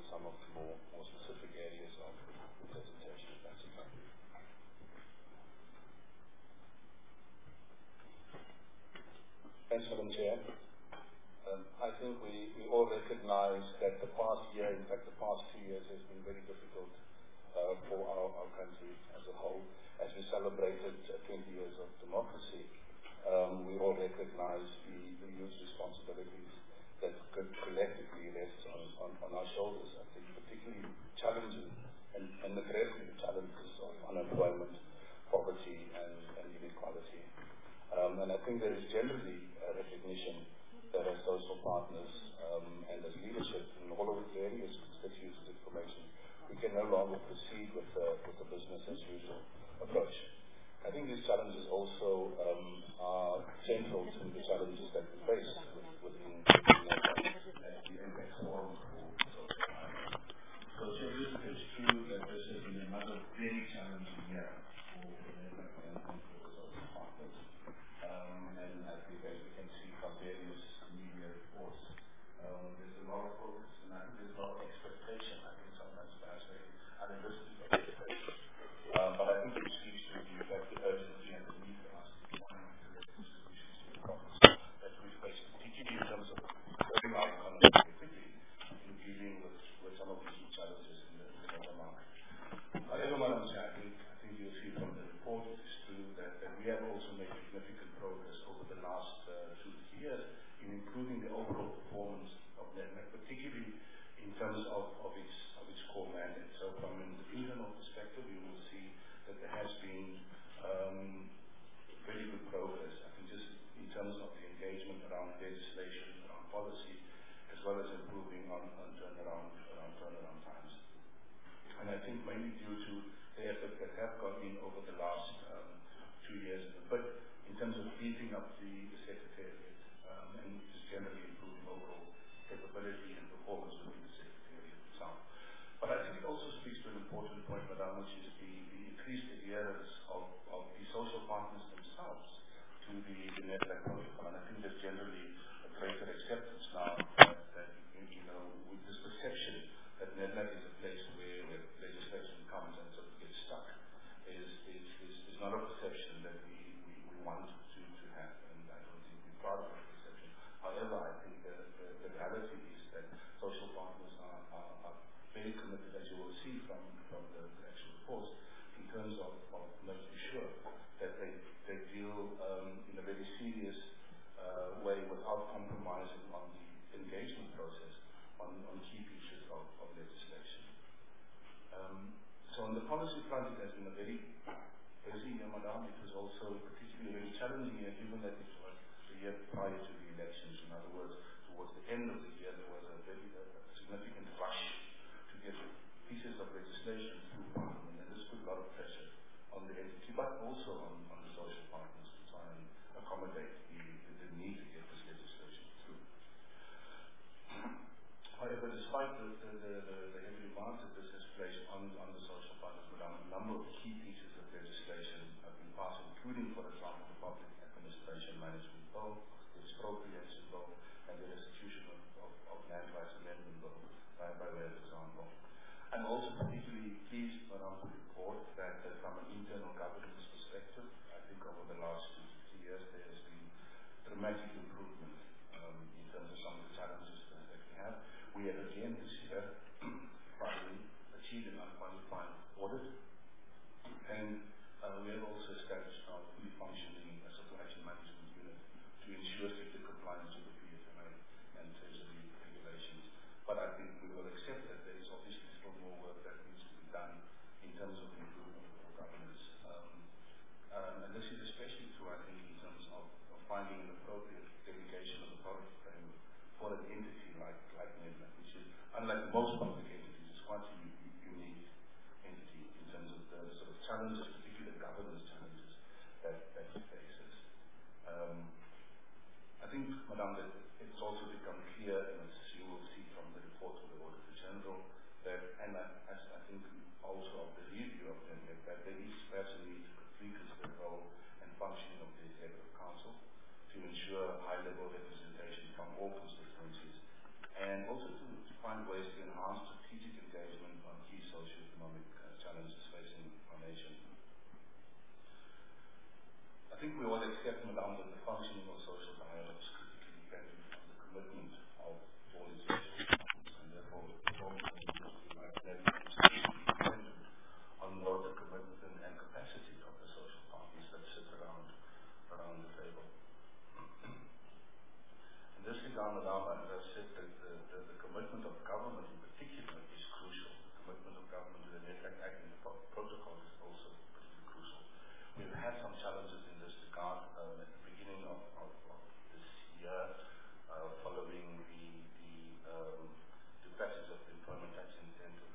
some of the more specific areas of the presentation, if that's okay. Thanks, Madam Chair. I think we all recognize that the past year, in fact the past 2 years, has been very difficult for our country as a whole. As we celebrated 20 years of democracy, we all recognize the huge responsibilities that collectively rests on our shoulders. I think particularly challenging and addressing the challenges of unemployment, poverty, and inequality. And I think there is generally a recognition that as social partners and as leadership in all of the various constituents of information, we can no longer proceed with the business as usual approach. I think these challenges also are central to the challenges that we face within the impact forum for social partners. So it's true that this has been another very challenging year for the impact and for social partners. And I think as we can see from various media reports, there's a lot of focus and I think there's a lot of expectation. I think sometimes perhaps very unrealistic expectation. But I think it speaks to the fact the urgency and the need for us to find solutions to the problems that we face, particularly in terms of growing our economy quickly in dealing with some of these challenges in the labour market. However, Madam Chair, I think you'll see from the report, it's true that we have also made significant progress over the last 2-3 years in improving the overall performance of NEDMAC, particularly in terms of its core mandate. So from an internal perspective, you will see that there has been very good progress. I think just in terms of the engagement around legislation, around policy, as well as improving on turnaround times. And I think mainly due to the efforts that have gone in over the last 2 years, but in terms of beefing up the Secretariat and just generally improving overall capability and performance within the Secretariat itself. But I think it also speaks to an important point, Madam, which is the increased adherence of the social partners themselves to the NEDMAC protocol. And I think there's generally a greater acceptance now that with this perception that NEDMAC is a place where legislation comes and sort of gets stuck is not a perception that we want to have, and I don't think we're proud of that perception. However, I think the reality is that social partners are very committed, as you will see from the actual reports, in terms of making sure that they deal in a very serious way without compromising on the engagement process on key pieces of legislation. So on the policy front, it has been a very busy year, Madam. It was also particularly a very challenging year, given that it was the year prior to the elections. In other words, towards the end of the year, there was a very significant rush to get pieces of legislation through Parliament, and this put a lot of pressure on the entity, but also on the social partners to try and accommodate the need to get this legislation through. However, despite the heavy demands that this has placed on the social partners, Madam, a number of key pieces of legislation have been passed, including, for example, the Public Administration Management Bill, the Expropriation Bill, and the Restitution of Land Rights Amendment Bill, by way of example. I'm also particularly pleased, Madam, to report that from an internal governance perspective, I think over the last 2 to 3 years, there has been dramatic improvement in terms of some of the challenges that we have. We have again this year finally achieved an unqualified audit, and we have also established our fully functioning supply chain management unit to ensure stricter compliance with the PFMA and Treasury regulations. But I think we will accept that there is obviously still more work that needs to be done in terms of improvement of governance. And this is especially true, I think, in terms of finding an appropriate delegation of authority framework for an entity like NEDMAC, which is, unlike most public entities, is quite a unique entity in terms of the sort of challenges, particularly governance challenges that it faces. I think, Madam, that it's also become clear, and as you will see from the report of the Auditor General, that, and as I think also of the review of NEDMAC, that there is perhaps a need to reconsider the role and functioning of the Executive Council to ensure high-level representation from all constituencies, and also to find ways to enhance the strategic engagement on key socio-economic challenges facing our nation. I think we all accept, Madam, that the functioning of social dialogue is critically dependent on the commitment of all its parties, and therefore dependent on both the commitment and capacity of the social partners that sit around the table. In this regard, Madam, as I said, the commitment of government in particular is crucial. The commitment of government to the NEDLAC Act and the protocol is also particularly crucial. We've had some challenges in this regard at the beginning of this year, following the passage of the Employment Tax Incentive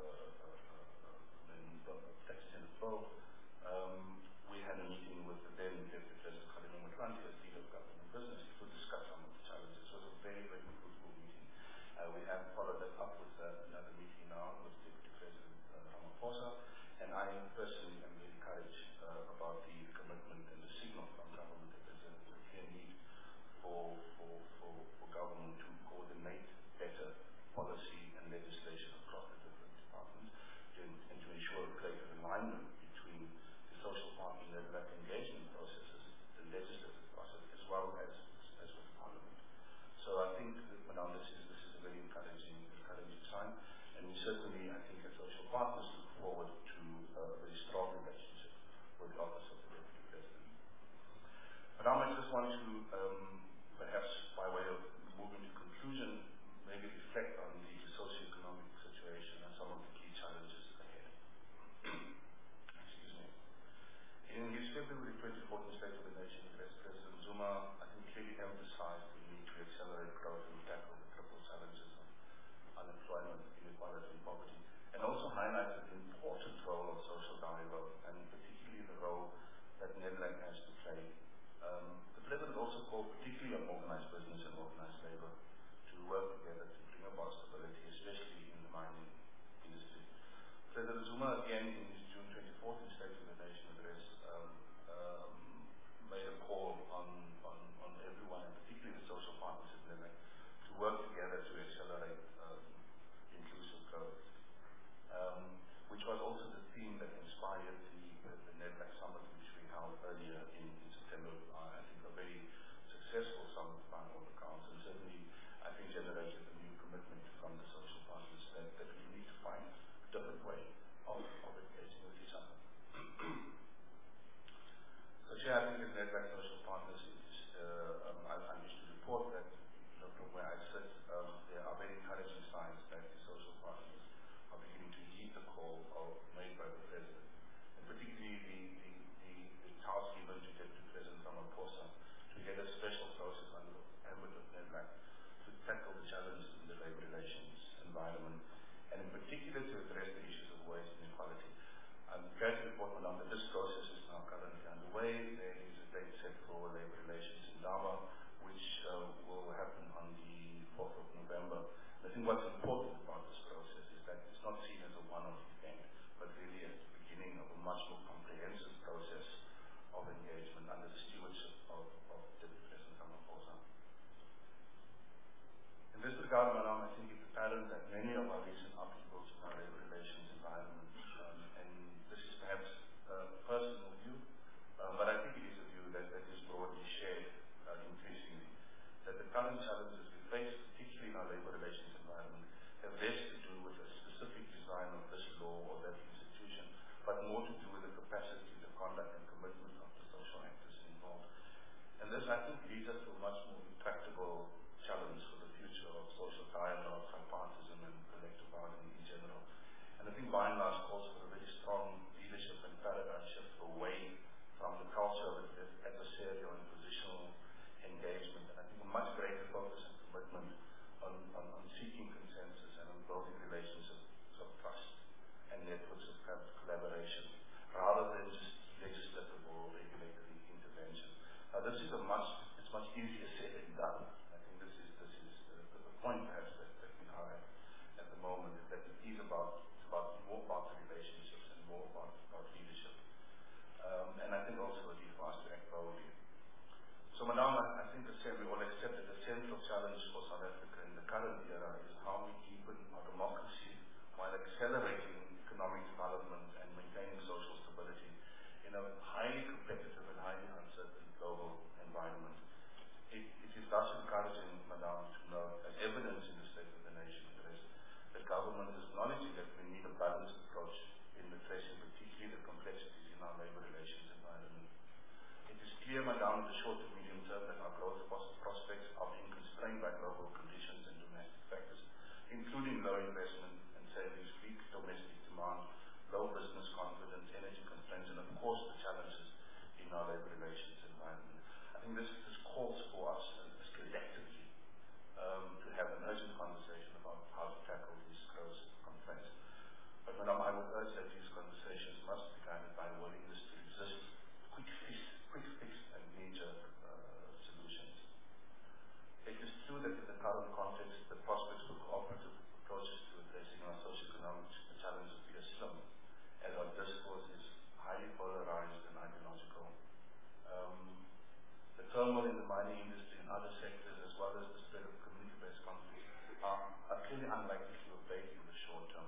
Bill. We had a meeting with the then Deputy President Kgalema Motlanthe as leader of government business to discuss some of the challenges. It was a very, very fruitful meeting. We have followed that up with another meeting now with Deputy President Ramaphosa, and I personally am very encouraged about the commitment and the signal from government that there's a clear need for government to coordinate better policy and legislation across the different departments and to ensure greater alignment between the social partner NEDLAC engagement processes, the legislative process, as well as with Parliament. So I think, Madam, this is a very encouraging sign, and we certainly, I think, as social partners look forward to a very strong relationship with the Office of the Deputy President. Madam, I just want to, perhaps by way of moving to conclusion, maybe reflect on the socio-economic situation and some of the key challenges ahead. Excuse me. In his February 2014 State of the Nation address, President Zuma, I think, clearly emphasized the need to accelerate growth and tackle the triple challenges of unemployment, inequality, and poverty, and also highlighted the important role of social dialogue, and particularly the role that NEDLAC has to play. The President also called particularly on organized business and organized labor to work together to bring about stability, especially in the mining industry. President Zuma, again, in his June 2014 State of the Nation address, made a call on everyone, and particularly the social partners in NEDLAC, to work together to accelerate inclusive growth, which was also the theme that inspired the NEDLAC summit, which we held earlier in September. I think a very successful summit by all accounts, and certainly, I think, generated a new commitment from the social partners that we need to find a different way of engaging with each other. So, Chair, I think as NEDLAC social partners, I wish to report that, from where I sit, there are very encouraging signs that the social partners are beginning to heed the call made by the President, and particularly the task given to Deputy President Ramaphosa to get a special process under the ambit of NEDLAC to tackle the challenges in the labor relations environment, and in particular to address the issues of wage inequality. I'm glad to report, Madam, that this process is now currently underway. There is a date set for labor relations in Daba, which will happen on the 4th of November. And I think what's important about this process is that it's not seen as a one-off event, but really as the beginning of a much more comprehensive process of engagement under the stewardship of Deputy President Ramaphosa. In this regard, Madam, I think it's apparent that many of our recent upheavals in our labor relations environment, and this is perhaps a personal view, but I think it is a view that is broadly shared increasingly, that the current challenges we face, particularly in our labor relations environment, have less to do with a specific design of this law or that institution, but more to do with the capacity, the conduct, and commitment of the social actors involved. And this, I think, leads us to a much more intractable challenge for the future of social dialogue, tripartism, and collective bargaining. low investment and savings, weak domestic demand, low business confidence, energy constraints, and of course the challenges in our labor relations environment. I think this calls for us as collectively to have an urgent conversation about how to tackle these growth constraints. But Madam, I would urge that these conversations must be guided by willingness to resist quick fix and major solutions. It is true that in the current context, the prospects for cooperative approaches to addressing our socio-economic challenges appear slim, as our discourse is highly polarized and ideological. The turmoil in the mining industry and other sectors, as well as the spread of community-based conflicts, are clearly unlikely to abate in the short term.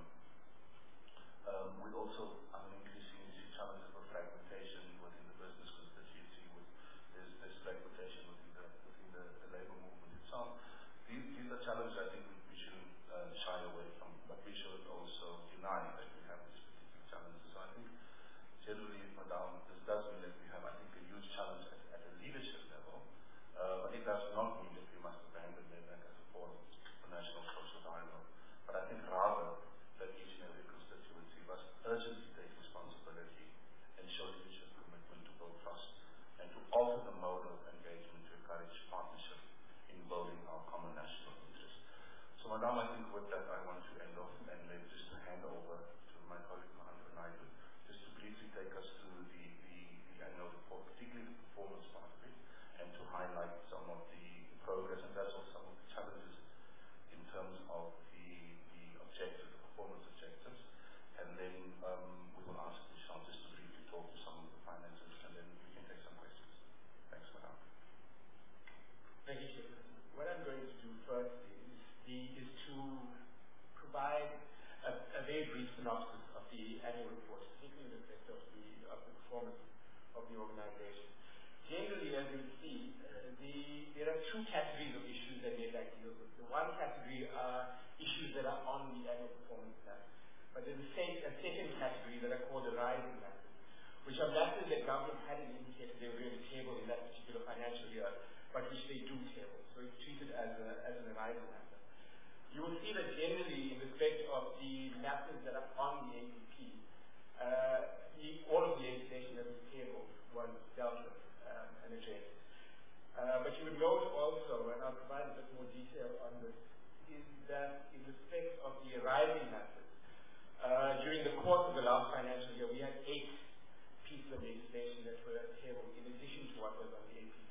We also increasingly see challenges for fragmentation within the business constituency. There's fragmentation within the labour movement itself. These are challenges I think we shouldn't shy away from, but we should also deny that we have these particular challenges. So I think generally, Madam, this does mean that we have, I think, a huge challenge at a leadership level, but it does not mean that we must abandon NEDLAC as a forum for national social dialogue. But I think rather that each and every constituency must urgently take responsibility and show leadership commitment to build trust and to alter the mode of engagement to encourage partnership in building our common national interests. So, Madam, I think with that I want to end off and then just to hand over to my colleague Mohammed Naidu, just to briefly take us through the annual report, particularly the performance part of it, and to highlight some of the progress and that's also some of the challenges in terms of the objectives, the performance objectives, and then we will ask Vishal just to briefly talk to some of the finances, and then we can take some questions. Thanks, Madam. Thank you, Chairperson. What I'm going to do first is to provide a very brief synopsis of the annual report, particularly in respect of the performance of the organization. Generally, as you see, there are two categories of issues that NEDLAC deals with. The one category are issues that are on the annual performance plan, but there's a second category that are called the rising matters, which are matters that government hadn't indicated they were going to table in that particular financial year, but which they do table. So it's treated as an arising matter. You will see that generally in respect of the matters that are on the APP, all of the legislation that was tabled was dealt with and addressed. But you would note also, and I'll provide a bit more detail on this, is that in respect of the arising matters, during the course of the last financial year, we had 8 pieces of legislation that were tabled in addition to what was on the APP.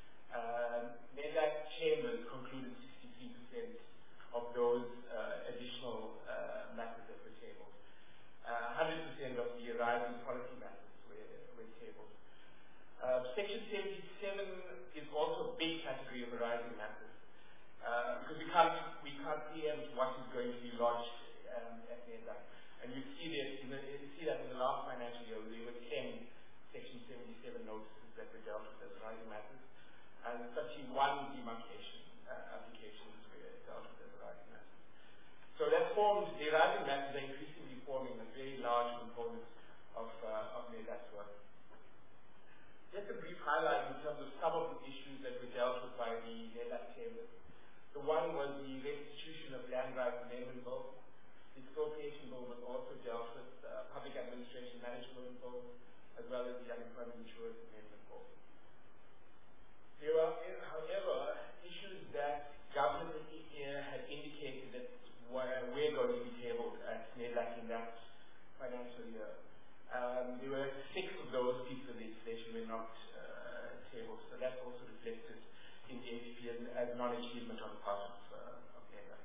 NEDLAC chambers concluded 63% of those additional matters that were tabled. 100% of the arising policy matters were tabled. Section 77 is also a big category of arising matters because we can't preempt what is going to be lodged at NEDLAC. And you see that in the last financial year there were 10 Section 77 notices that were dealt with as arising matters, and 31 demarcation applications were dealt with as arising matters. So that forms, the arising matters are increasingly forming a very large component of NEDLAC's work. Just a brief highlight in terms of some of the issues that were dealt with by the NEDLAC chambers. The one was the restitution of land rights amendment bill. The expropriation bill was also dealt with, public administration management bill, as well as the unemployment insurance amendment bill. There are, however, issues that government had indicated that were going to be tabled at NEDLAC in that financial year. There were 6 of those pieces of legislation were not tabled, so that's also reflected in the APP as non-achievement on the part of NEDLAC.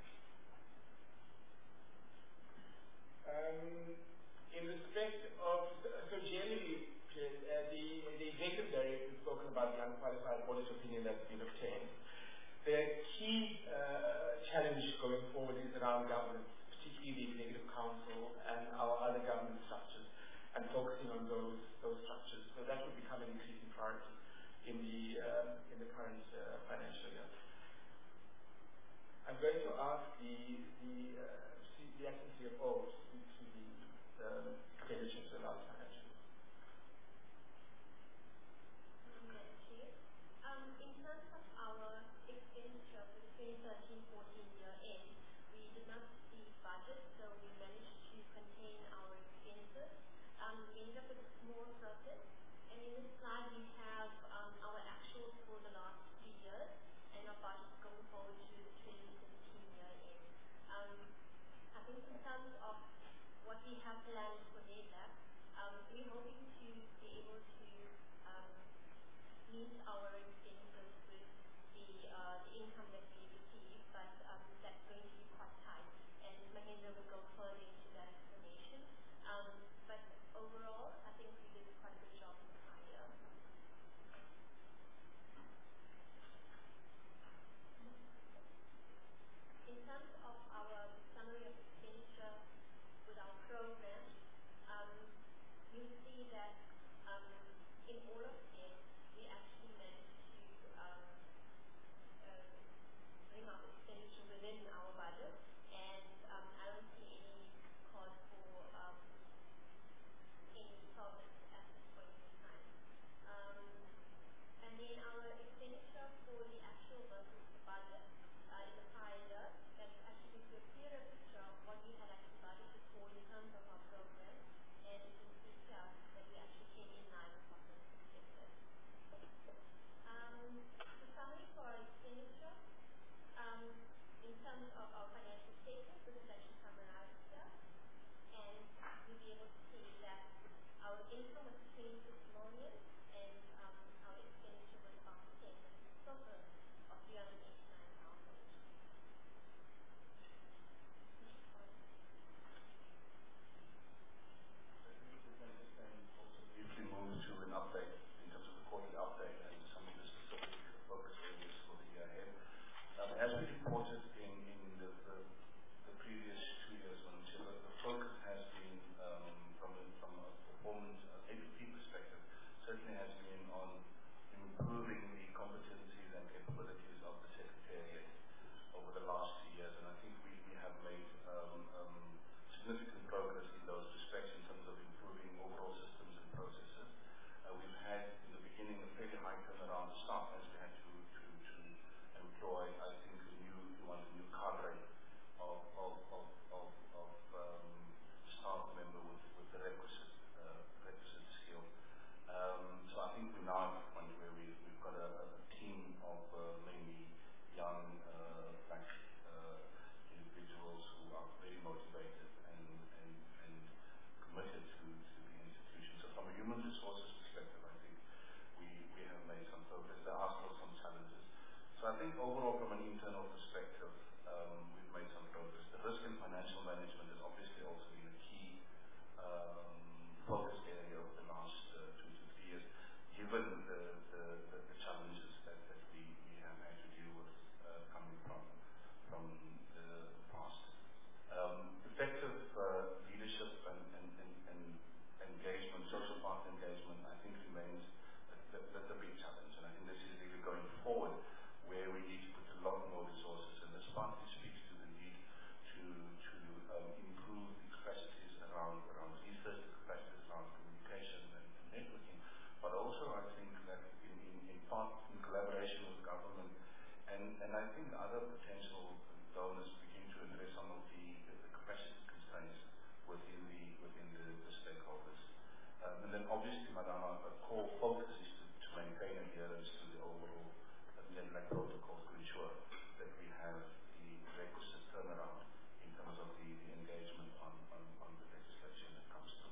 In respect of, so generally, the executive director has spoken about the unqualified audit opinion that's been obtained. The key challenge going forward is around governance, particularly the Executive Council and our other government structures, and focusing on those structures. So that will become an increasing priority in the current financial year. I'm going to ask the acting CFO to speak to the expenditures of the last financial year. In terms of our expenditure for the 2013-14 year end, we did not see meet our expenses with the income that we receive, but that's going to be quite tight. And Mahendra will go further into that explanation. But overall, I think we did quite a good job in the prior year. In terms of our summary of expenditure with our program, you see that in all of them, we actually managed to bring our expenditure within our budget, and I don't see any cause for any problems at this point in time. And then our expenditure for the actual versus the budget in the prior year, that actually gives you a clearer picture of what we had actually budgeted for in terms of our program, and you can see here that we actually came in line with what was expected. The summary for our expenditure, in terms of our financial statements, this is actually summarized here, and you'll be able to see that our income was 26 million, and our expenditure was about 10, which is a total of 389,000. Next one. Also briefly move to an update in terms of the quarterly update and some of the specific focus areas for the year ahead. As we reported in the previous 2 years, the focus has been from a performance APP perspective, certainly has been on improving the competencies and capabilities of the Secretariat over the last 2 years, and I think we have made significant progress in those respects in terms of improving overall systems and processes. We've had, in the beginning, a fairly high turnaround of staff as we had to employ, I think, a new cadre of staff member with the requisite skill. So I think we're now at the point where we've got a team of mainly young black individuals who are very motivated and committed to the institution. So from a human resources perspective, I think we have made some progress. There are still some challenges. So I think overall, from an internal perspective, we've made some progress. The risk and financial management has obviously also been a key focus area over the last 2 to 3 years, given the challenges that we have had to deal with coming from the past. Effective leadership and engagement, social partner engagement, I think remains the big challenge. And I think this is really going forward where we need to put a lot more resources, and this partly speaks to the need to improve the capacities around research, the capacities around communication and networking, but also I think that in part in collaboration with government and I think other potential donors begin to address some of the capacity constraints within the stakeholders. And then obviously, Madam, a core focus is to maintain adherence to the overall NEDLAC protocols to ensure that we have the requisite turnaround in terms of the engagement on the legislation that comes through.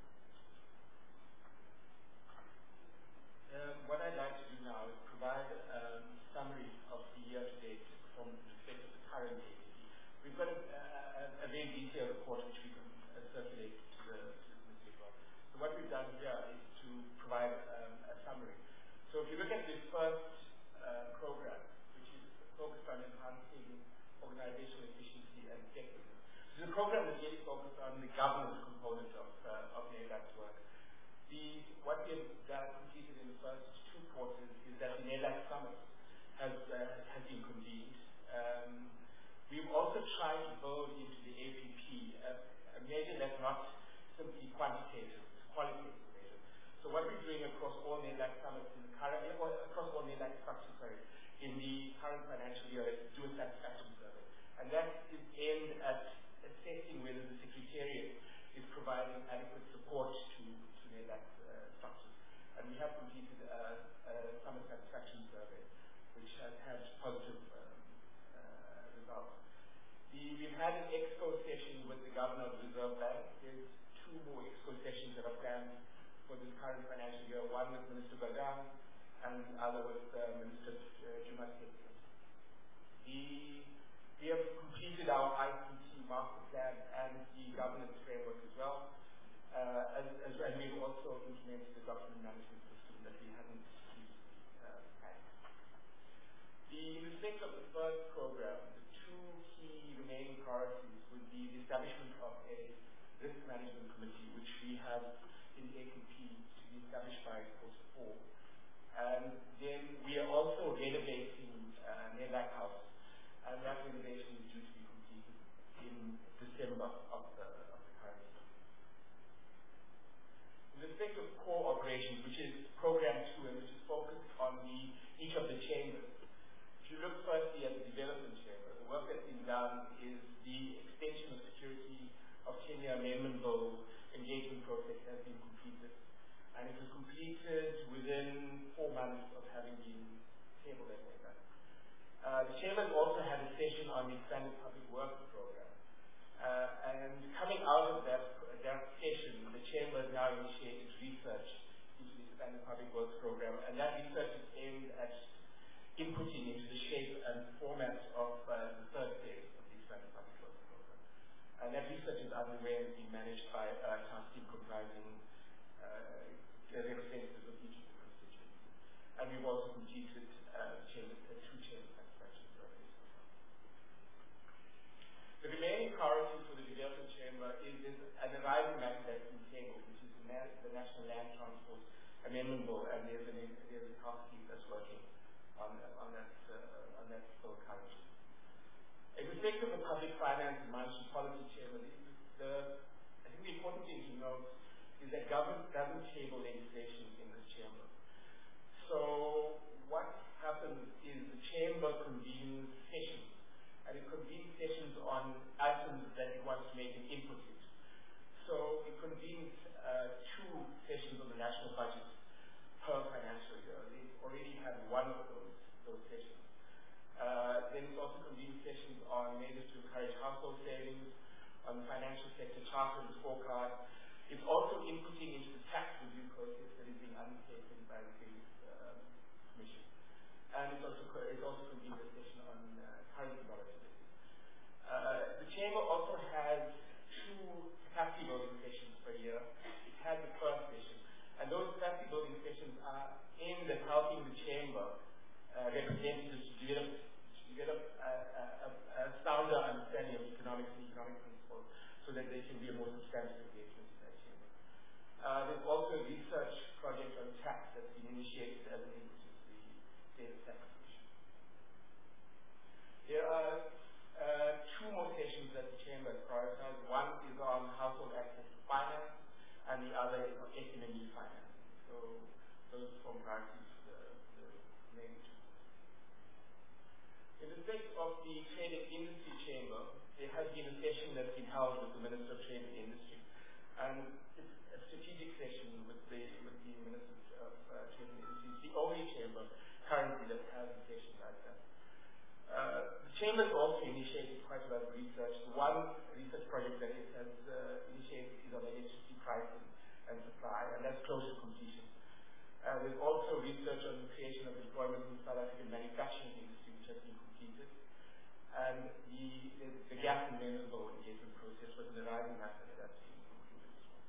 What I'd like to do now is provide a summary of the year-to-date performance in respect of the current APP. We've got a very detailed report which we can circulate to the committee as well. So what we've done here is to provide a summary. So if you look at this first program, which is focused on enhancing organizational efficiency and effectiveness. This is a program that's really focused on the governance component of NEDLAC's work. What we have completed in the first 2 quarters is that the NEDLAC Summit has been convened. We've also tried to build into the APP a measure that's not simply quantitative, it's qualitative measure. So what we're doing across all NEDLAC Summits in the current, across all NEDLAC structures, in the current financial year is to do a satisfaction survey. And that is aimed at assessing whether the Secretariat is providing adequate support to NEDLAC structures. And we have completed a Summit satisfaction survey, which has had positive results. We've had an EXCO session with the Governor of the Reserve Bank. There's 2 more EXCO sessions that are planned for this current financial year, one with Minister Bagang and the other with Minister Juma Stekelenz. We have completed our ICT master plan and the governance framework as well, and we've also implemented the document management system that we hadn't previously had. In respect of the first program, the two key remaining priorities would be the establishment of a risk management committee, which we have in the AKP to be established by quarter 4. And then we are also renovating Nedlac House, and that renovation is due to be completed in December of the current year. In respect of core operations, which is program 2 and which is focused on each of the chambers, if you look firstly at the development chamber, the work that's been done is the extension of security of 10-year amendment bill engagement process has been completed, and it was completed within 4 months of having been tabled at NEDLAC. The chamber also had a session on the expanded public works program, and coming out of that session, the chamber has now initiated research into the expanded public works program, and that research is aimed at inputting into the shape and format of the third phase of the expanded public works program. And that research is underway and is being managed by a task team comprising representatives of each of the constituencies. And we've also completed 2 chamber satisfaction surveys. The remaining priority for the development chamber is an arising matter that's been tabled, which is the National Land Transport Amendment Bill, and there's a task team that's working on that bill currently. In respect of the public finance and monetary policy chamber, I think the important thing to note is that government doesn't table legislation in this chamber. So what happens is the chamber convenes sessions, and it convenes sessions on items that it wants to make an input into. So it convenes 2 sessions on the national budget per financial year. They already had 1 of those sessions. Then it's also convened sessions on measures to encourage household savings, on the financial sector charter and scorecard. It's also inputting into the tax review process that is being undertaken by the Savings Commission. And it's also convened a session on currency volatility. The chamber also has 2 capacity building sessions per year. It had the first session, and those capacity building sessions are aimed at helping the chamber representatives to develop a sounder understanding of economics and economic principles so that they can be a more substantial engagement in that chamber. There's also a research project on tax that's been initiated as an input into the data tax commission. There are 2 more sessions that the chamber has prioritized. One is on household access to finance, and the other is on SME finance. So those form priorities for the main 2. In respect of the Trade and Industry Chamber, there has been a session that's been held with the Minister of Trade and Industry, and it's a strategic session with the Minister of Trade and Industry. It's the only chamber currently that has a session like that. The chamber has also initiated quite a lot of research. The one research project that it has initiated is on electricity pricing and supply, and that's close to completion. There's also research on the creation of employment in the South African manufacturing industry, which has been completed. And the gas and mineral engagement process was an arising matter that's been concluded as well.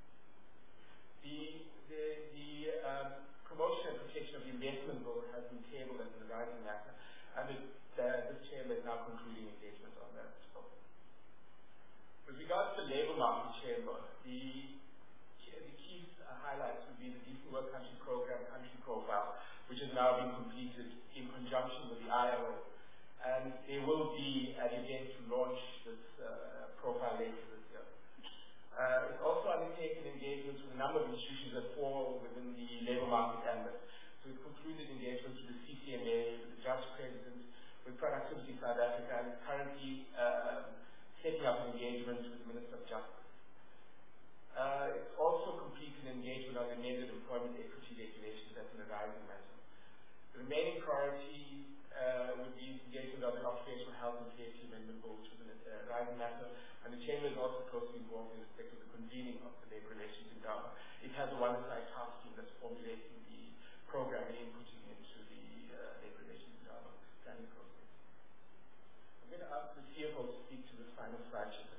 The promotion and protection of the investment bill has been tabled as an arising matter, and this chamber is now concluding engagement on that as well. With regards to the labour market chamber, the key highlights would be the Decent Work Country Program country profile, which has now been completed in conjunction with the ILO. And there will be an event to launch this profile later this year. It's also undertaken engagements with a number of institutions that fall within the labour market ambit. So we've concluded engagements with the CCMA, with the Judge President, with Productivity South Africa, and currently setting up an engagement with the Minister of Justice. It's also completed an engagement on amended employment equity regulations as an arising matter. The remaining priority would be engagement on the occupational health and safety amendment bill, which was an arising matter, and the chamber is also closely involved in respect of the convening of the labour relations in Durban. It has a one-side task team that's formulating the programming and putting into the labor relations in our planning process. I'm going to ask the CFO to speak to this final slide, Chairperson.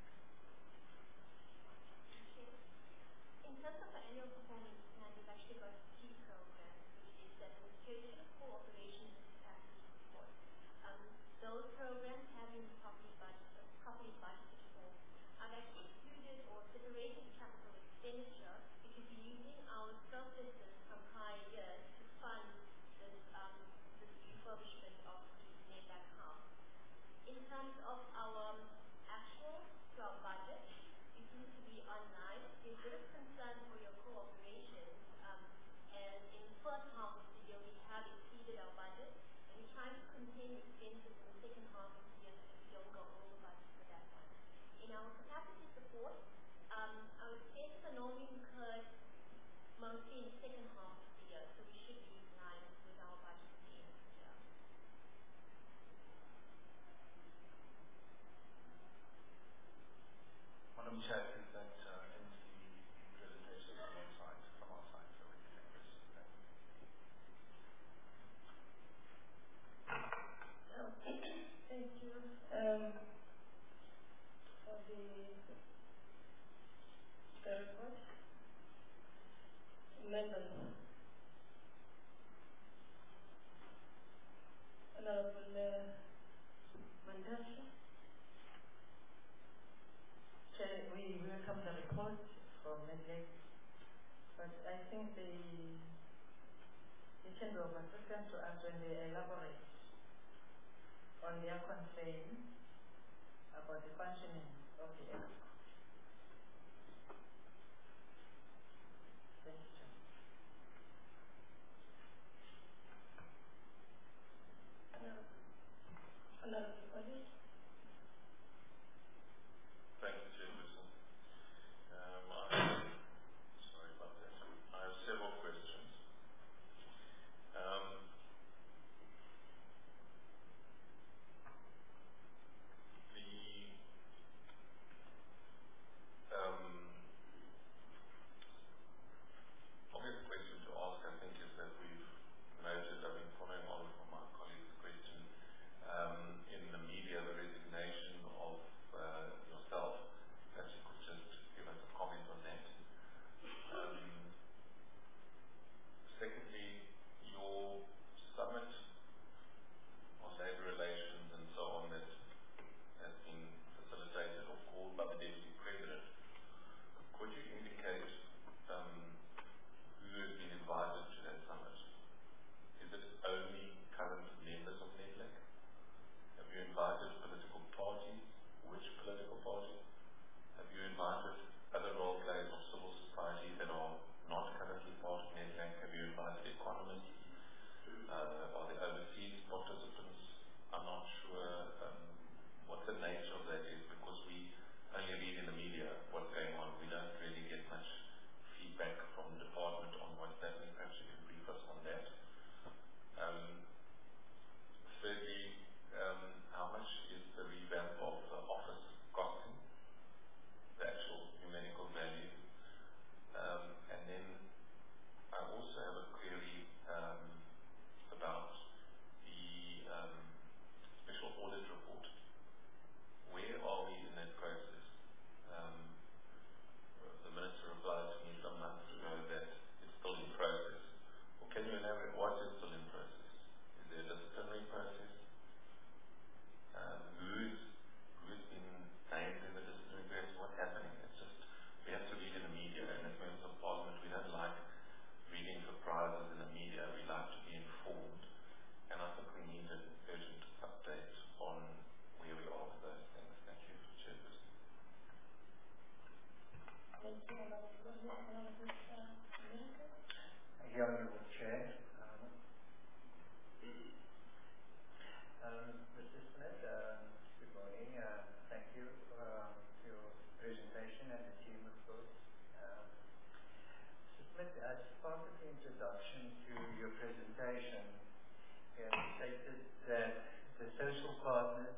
In terms of the annual performance plan, we've actually got 3 programs, which is the administration, cooperation, and capacity support. Those programs have been properly budgeted for. I've actually included or separated capital expenditure because we're using our surpluses from prior years to fund this refurbishment of the Nedbank House. In terms of our actual to our budget, it seems to be online. There's a bit of concern for your cooperation, and in the first half of the year we have exceeded our budget, and we're trying to contain expenses in the second half of the year so that we don't go over budget for that one. In our capacity support, our expenses are normally incurred mostly in the second half of the year, so we should be in line with our budget at the end of the year. Madam Chair, is that ends the presentation from our side, so we can take this. Thank you. For the report, members, Honorable Mandasha, Chair, we welcome the report from Nedbank, but I think the Chamber of Africans to us when they elaborate on their concern about the functioning of the EXCO. Thank you, Chair. Honorable Oli. Thank you, Chairperson. Sorry about that. I have several questions. Obvious question to ask, I think, is that we've noted, I've been following on from my colleague's question, in the media, the resignation of yourself. Perhaps you could just give us a comment on that. Secondly, your summit on labor relations and so on that has been facilitated or called by the Deputy President. Could you indicate who has been invited to that summit? Is it only current members of Nedbank? Have you invited political parties? Which political parties? Have you invited other role players of civil society that are not currently part of Nedbank? Have you invited economists? Are there overseas participants? I'm not sure what the nature of that is, because we only read in the media what's going on. We don't really get much feedback from the department on what's happening. Perhaps you can brief us on that. Thirdly, how much is the revamp of the office costing? The actual numerical value. And then I also have a query about the special audit report. Where are we in that process? The Minister replied to me some months ago that it's still in process. Well, can you elaborate what is still in process? Is there a disciplinary process? Who's been named in the disciplinary process? What's happening? It's just, we have to read in the media, and as members of Parliament, we don't like reading surprises in the media. We like to be informed, and I think we need an urgent update on where we are with those things. Thank you, Chairperson. Thank you, Honorable Thank you, Honorable Chair. Mr. Smith, good morning. Thank you for your presentation and the team, of course. Mr. Smith, as part of the introduction to your presentation, you have stated that the social partners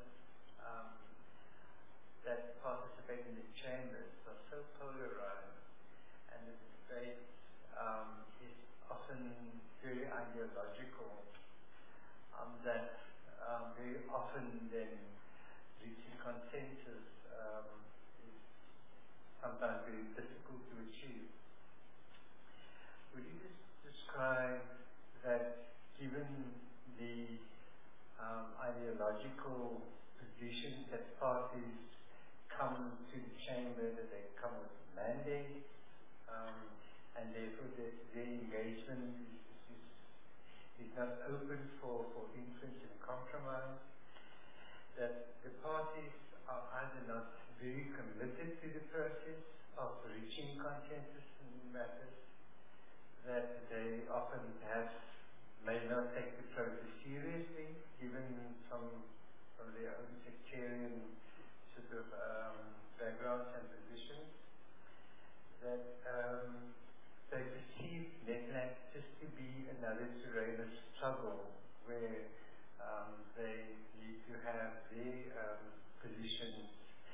that participate in the chambers are so polarized, and the debate is often very ideological, that very often then reaching consensus is sometimes very difficult to achieve. Would you just describe that, given the ideological positions that parties come to the chamber, that they come with mandates, and therefore that their engagement is not open for influence and compromise, that the parties are either not very committed to the process of reaching consensus in matters, that they often perhaps may not take the process seriously, given from their own sectarian sort of backgrounds and positions, that they perceive NEDLAC just to be another terrain of struggle where they need to have their positions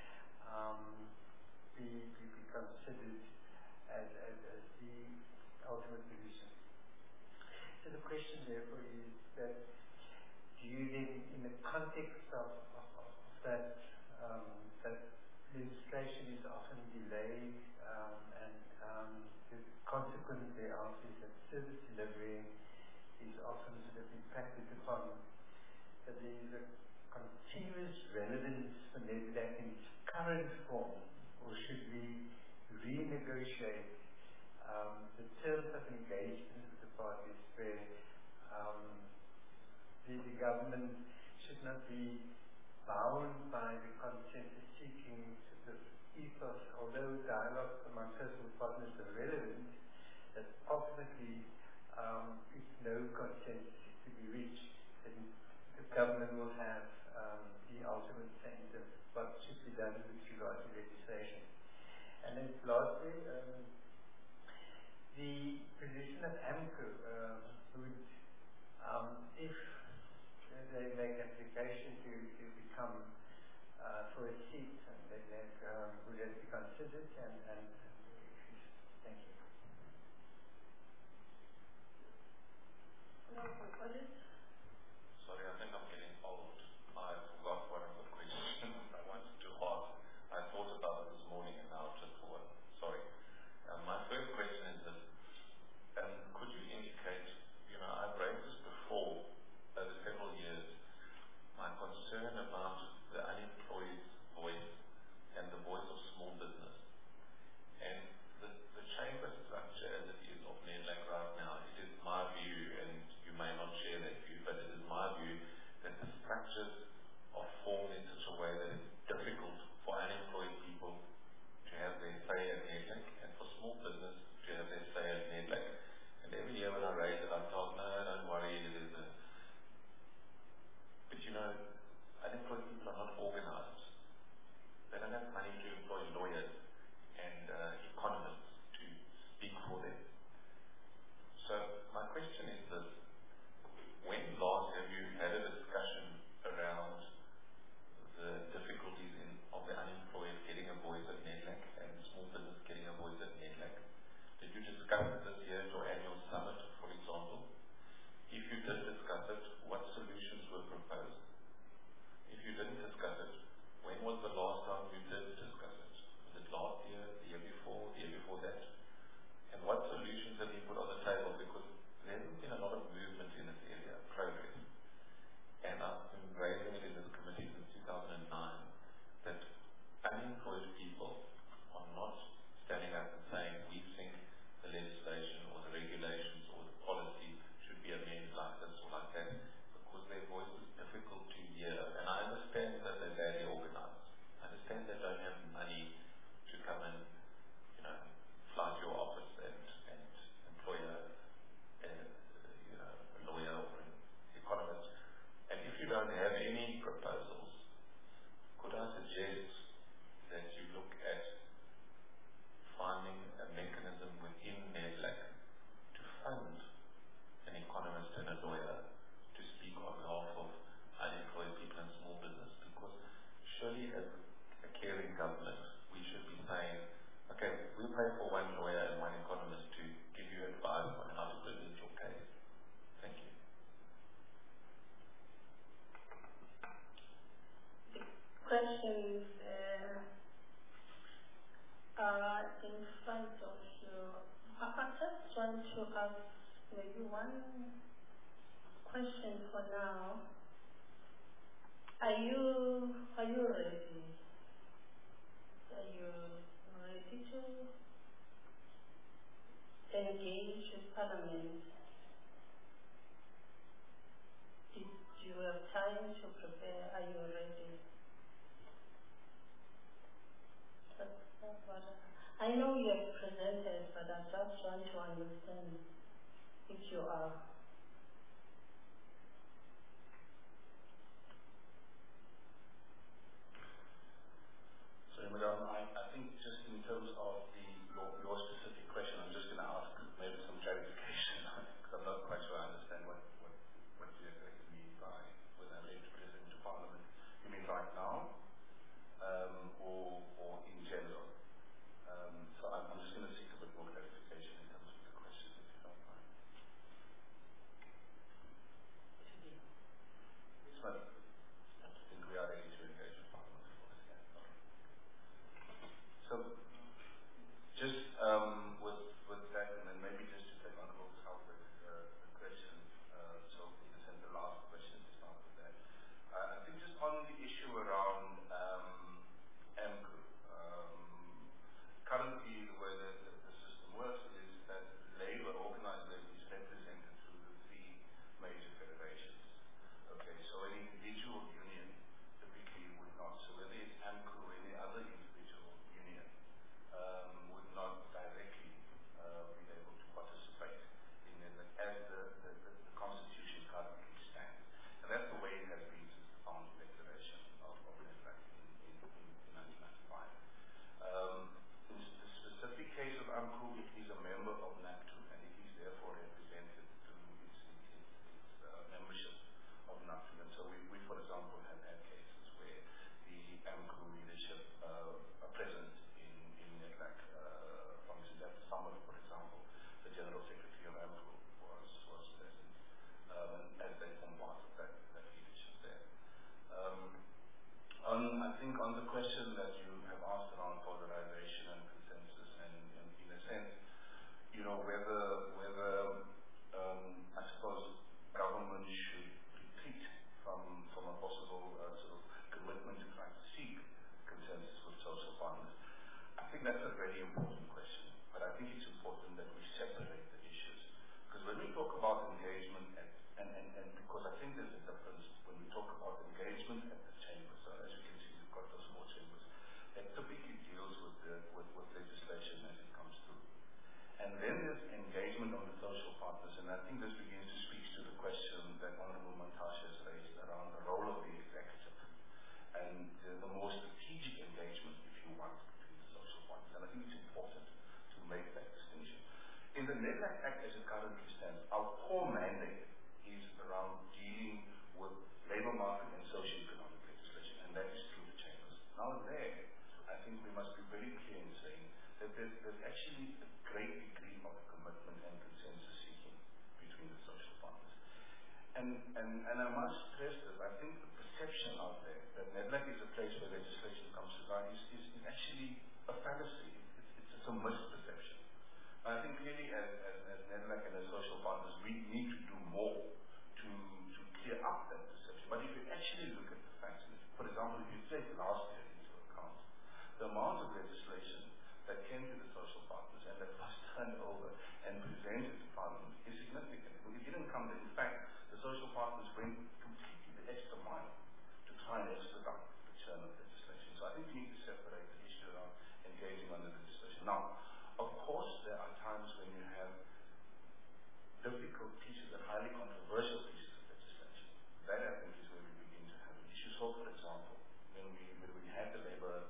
be considered as the ultimate position. So the question therefore is that, do you then, in the context of that, that legislation is often delayed, and the consequence thereof is that service delivery is often sort of impacted upon, that there is a continuous relevance for NEDLAC in its current form, or should we renegotiate the terms of engagement with the parties, where the government should not be bound by the consensus-seeking sort of ethos, although dialogue among social partners is relevant, that ultimately, if no consensus is to be reached, then the government will have the ultimate say in terms of what should be done with regard to legislation. And then lastly, the position of AMCU would, if they make application to become for a seat, and would that be considered? And thank you. Sorry, I think I'm getting old. I forgot one of the questions I wanted to ask. I thought about it this morning and now just forgot. Sorry. My first question is this. Could you indicate, I've raised this before over several years, my concern about the unemployed voice and the voice of small business. And the chamber structure as it is of NEDLAC right now, it is my view, and you may not share that view, but it is my view that the structures are formed in such a way that it's difficult for unemployed people to have their say at NEDLAC, and for small business to have their say at NEDLAC. And every year when I raise it, I'm told, no, don't worry, it is a... But unemployed people are not organized. They don't have money to employ lawyers and economists to speak for them. So my question is this: when last have you had a discussion around the difficulties of the unemployed getting a voice at NEDLAC and small business getting a voice at NEDLAC? Did you discuss it this year at your annual summit, for example? If you did discuss it, what solutions were proposed? If you didn't discuss it, when was the last time you did discuss it? Was it last year, the year before that? And what solutions have you put on the table? Because there hasn't been a lot of movement in this area, progress. And I've been raising it in this committee since 2009, that unemployed people are not standing up and saying, we think the legislation or the regulations or the policy should be amended like this or like that, because their voice is difficult to hear. And I understand that they're badly organized. I understand they don't to ask maybe one question for now. Are you ready? Are you ready to engage with Parliament? Did you have time to prepare? Are you ready? I know you have presented, but I just want to understand if you are. Sorry, Madam, I think just in terms of your specific question, I'm just going to ask maybe some clarification because I'm not quite sure I understand what you exactly mean by when I'm able to present to Parliament. You mean right now or in general? So I'm just going to seek a bit more clarification in terms of the question, if you don't mind. But I think we are ready to engage with Parliament, of course. Yeah. Okay. So just with that, and then maybe just to take on Hope's help with the question, so in the sense the last question to start with that. I think just on the issue around AMCU, currently the way that the system works is that Labour, organised Labour, is represented through the three major federations. Okay, so an individual union typically would not. So whether it's AMCU or any other individual union would not directly be able to participate in it as the Constitution currently stands. And that's the way it has been since the founding declaration of NEDLAC in 1995. In the specific case of AMCU, it is a member of NACTU, and it is therefore represented through its membership of NACTU. And so we, for example, have had cases where the AMCU leadership are present in NEDLAC. For instance, at the summit, for example, the General Secretary of AMCU was present, as they form part of that leadership there. I think on the question that you have asked around polarization and consensus, and in a sense, you know, whether I suppose government should retreat from a possible sort of commitment to try to seek consensus with social partners. I think that's a very important question, but I think it's important that we separate the issues. Because when we talk about engagement, and because I think there's a difference when we talk about engagement at the chamber. So as you can see, we've got those small chambers that typically deals with legislation as it comes through. And then there's engagement on the social partners, and I think this begins to speak to the question that Honourable Montashe has raised around the role of the executive and the more strategic engagement, if you want, between the social partners. And I think it's important to make that distinction. In the NEDLAC Act as it currently stands, our core mandate is around dealing with labour market and socio-economic legislation, and that is through the chambers. Now there, I think we must be very clear in saying that there's actually a great degree of commitment and consensus seeking between the social partners. And I must stress that I think the perception out there that NEDLAC is a place where legislation comes to light is actually a fallacy. It's a misperception. And I think clearly as NEDLAC and as social partners, we need to do more to clear up that perception. But if you actually look at the facts, for example, if you take last year into account, the amount of legislation that came to the social partners and that was turned over and presented to Parliament is significant. It didn't come in fact, the social partners went completely the extra mile to try and expedite the churn of legislation. So I think we need to separate the issue around engaging on the legislation. Now, of course, there are times when you have difficult pieces and highly controversial pieces of legislation. That, I think, is where we begin to have an issue. So, for example, when we had the labour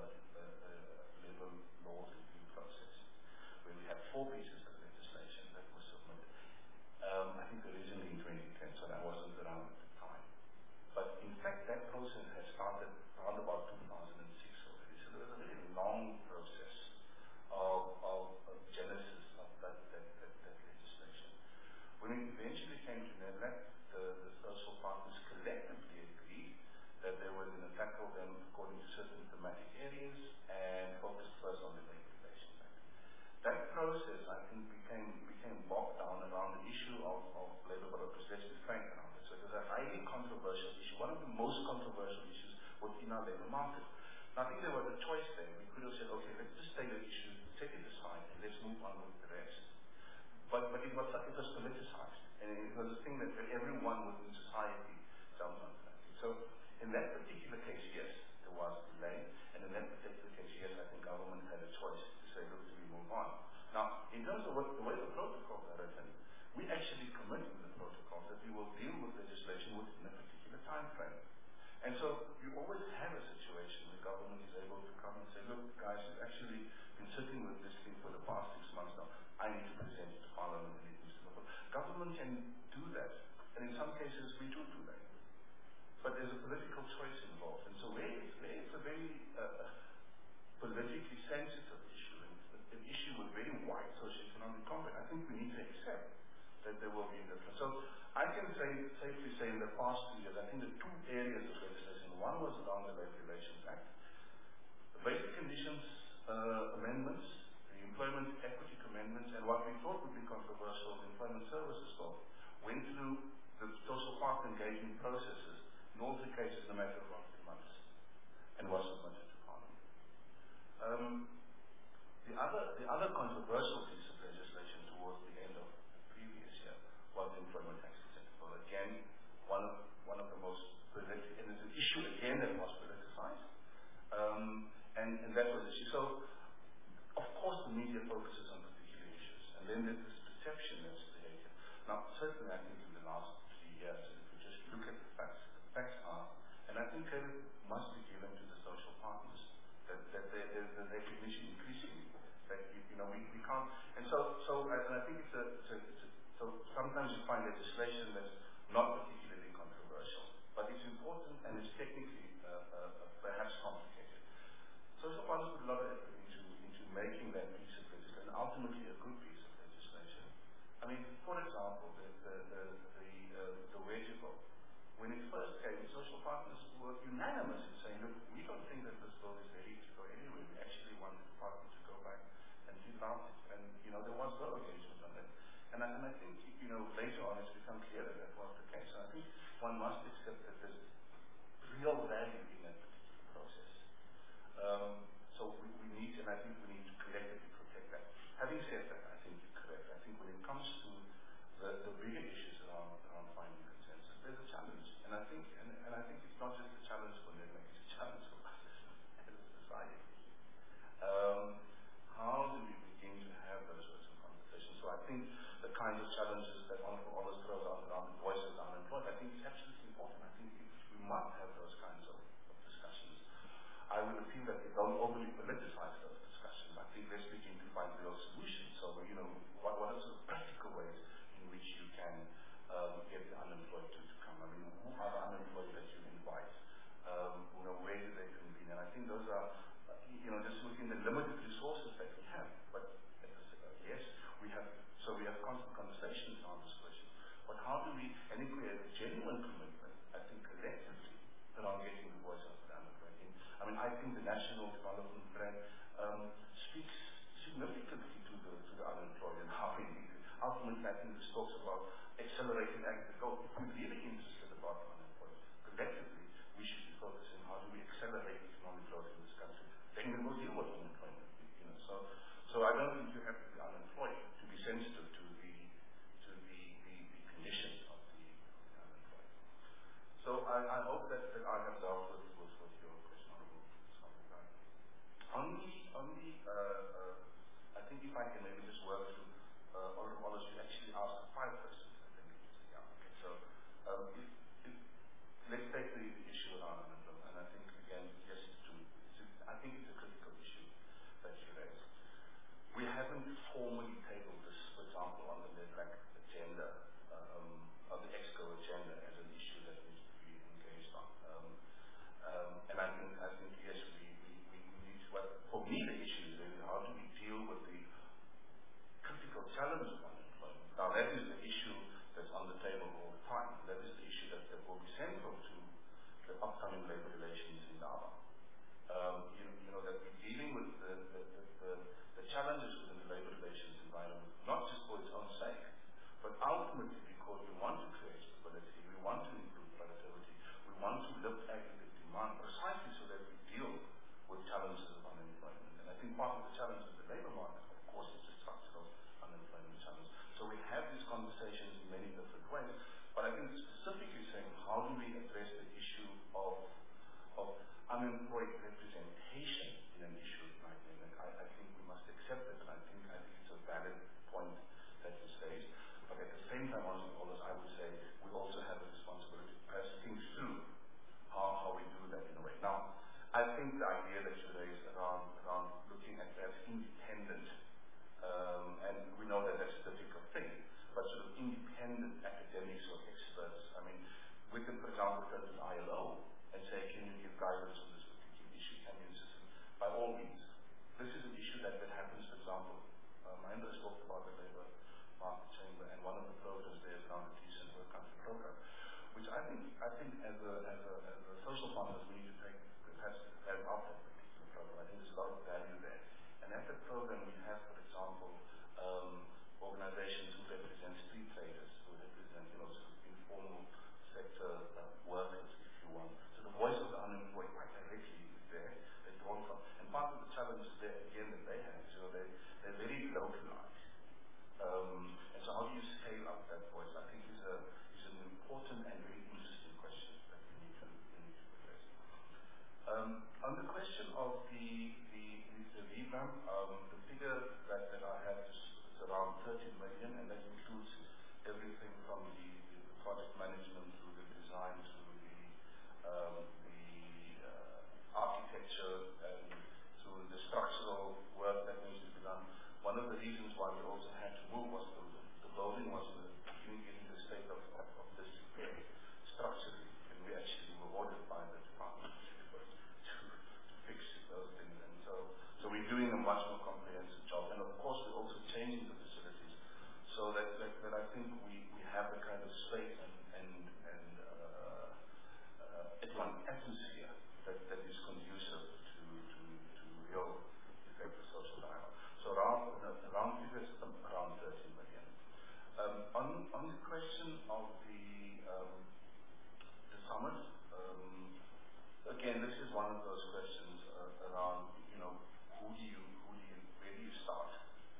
laws review process, where we had 4 pieces of legislation that were submitted. I think originally in 2010, so that wasn't around at the time. But in fact, that process on with the rest. But it was politicized, and it was a thing that everyone within society jumped on that. So in that particular case, yes, there was delay, and in that particular case, yes, I think government had a choice to say, look, do we move on? Now, in terms of the way the protocols are written, we actually commit in the protocols that we will deal with legislation within a particular time frame. And so you always have a situation where government is able to come and say, look, guys, you've actually been sitting with this thing for the past 6 months now. I need to present it to Parliament and it needs to go. Government can do that. And in some cases, we do that. But there's a political choice involved. And so where it's a very politically sensitive issue, an issue with very wide socioeconomic context, I think we need to accept that there will be a difference. So I can safely say in the past 2 years, I think the 2 areas of legislation, one was around the Labor Relations Act, the Basic Conditions Amendments, the Employment Equity Amendments, and what we thought would be controversial, the Employment Services Law, went through the social partner engagement processes, in all 3 cases in a matter of 3 months, and was submitted to Parliament. The other controversial piece of legislation towards the end of the previous year was the Employment Tax Exempt. Well, again, one of the most political, and it's an issue again that was politicized, and that was the issue. So, of course, the media focuses on particular issues, and then there's this perception that's created. Now, certainly, I think in the last 3 years, if we just look at the facts are, and I think credit must be given to the social partners, that there's a recognition increasingly that we can't, and I think so sometimes you find legislation that's not particularly controversial, but it's important and it's technically perhaps complicated. Social partners put a lot of effort into making that piece of legislation, ultimately a good piece of legislation. I mean, for example, the wage vote. When it first came, social partners were unanimous in saying, look, we don't think that this bill is ready to go anywhere. We actually want the department to go back and develop it. And, there was no engagement on that. And I think, later on it's become clear that that was the case. And I think one must accept that there's real value in that particular process. So we need, and I think we need to collectively protect that. Having said that, I think you're correct. I think when it comes to the bigger issues around finding consensus, there's a challenge. And I think it's not just a challenge for Nedbank, it's a challenge for us as a society. How do we begin to have those sorts of conversations? So I think the kinds of challenges that Honorable always throws out around the voices of unemployed, I think it's absolutely important. I think we must have those kinds of discussions. I would appeal that we don't overly politicize those discussions. I think let's begin to find real solutions. So, what are some practical ways in which you can get the unemployed to come? I mean, who are the unemployed that you invite? Where do they convene? And I think those are, just within the limited resources that we have. But yes, we have constant conversations on this question. But how do we, and if we have a genuine commitment, I think collectively, around getting the voice of the unemployed in. I mean, I think the National Development Plan speaks significantly to the unemployed and how we need it. Ultimately, I think this talks about accelerating agriculture. If we're really interested about the unemployed, collectively, we should be focusing on how do we accelerate economic growth in this country. Then we will deal with unemployment. So I don't think you have to be unemployed to be sensitive to the conditions of the unemployed. So I hope that I have dealt with your question, Honorable Speaker. I think if I can maybe just work through Honorable Wallace, you actually asked 5 questions, I think. Okay. So let's take the issue around unemployment, and I think again, yes, I think it's a critical issue that you raised. We haven't formally tabled this, for example, on the Nedbank agenda, or the EXCO agenda as an issue that needs to be engaged on. And I think yes, we need to. For me, the issue is really how do we deal with the critical challenge of unemployment. Now, that is the issue that's on the table all the time. That is the issue that will be central to the upcoming labor relations in Durban. That we're dealing with the challenges within the labor relations environment, not just for its own sake, but ultimately because we want to create stability, we want to improve productivity, we want to lift aggregate demand precisely so that we deal with challenges of unemployment. And I think part of the challenge of the labor market, of course, is the structural unemployed representation in an issue like NELAC. I think we must accept it, and I think it's a valid point that was raised. But at the same time, also, I would say we also have a responsibility to perhaps think through how we do that in a way. Now, I think the idea that you raised around looking at perhaps independent, and we know that that's a difficult thing, but sort of independent academics or experts. I mean, we can, for example, go to the ILO and say, can you give guidance on this particular issue? Can you insist? By all means. This is an issue that happens, for example, Mahendra has talked about the Labour Market Chamber, and one of the programs there is around the Decent Work Country program, which I think as a social partners we need to take perhaps carry out that particular program. I think there's a lot of value there. And at that program we have, for example, organizations who represent street traders, who represent, sort of informal sector workers, if you want. So the voice of the unemployed quite directly is there. They're drawn from. And part of the challenge there, again, that they have is, they're very localized. And so how do you scale up that voice? I think is an important and very interesting question that we need to address. On the question of the revamp, the figure that I have is around 30 million, and that includes everything from the project management through the design through the architecture and through the structural work that needs to be done. One of the reasons why we also had to move was the building was in the state of disrepair structurally, and we actually were ordered by the Department of Labor to fix those things. And so we're doing a much more comprehensive job, and of course we're also changing the facilities so that I think we have the kind of space and atmosphere that is conducive to real effective social dialogue. So around figures around 30 million. On the question of the summit, again, this is one of those questions around, where do you start?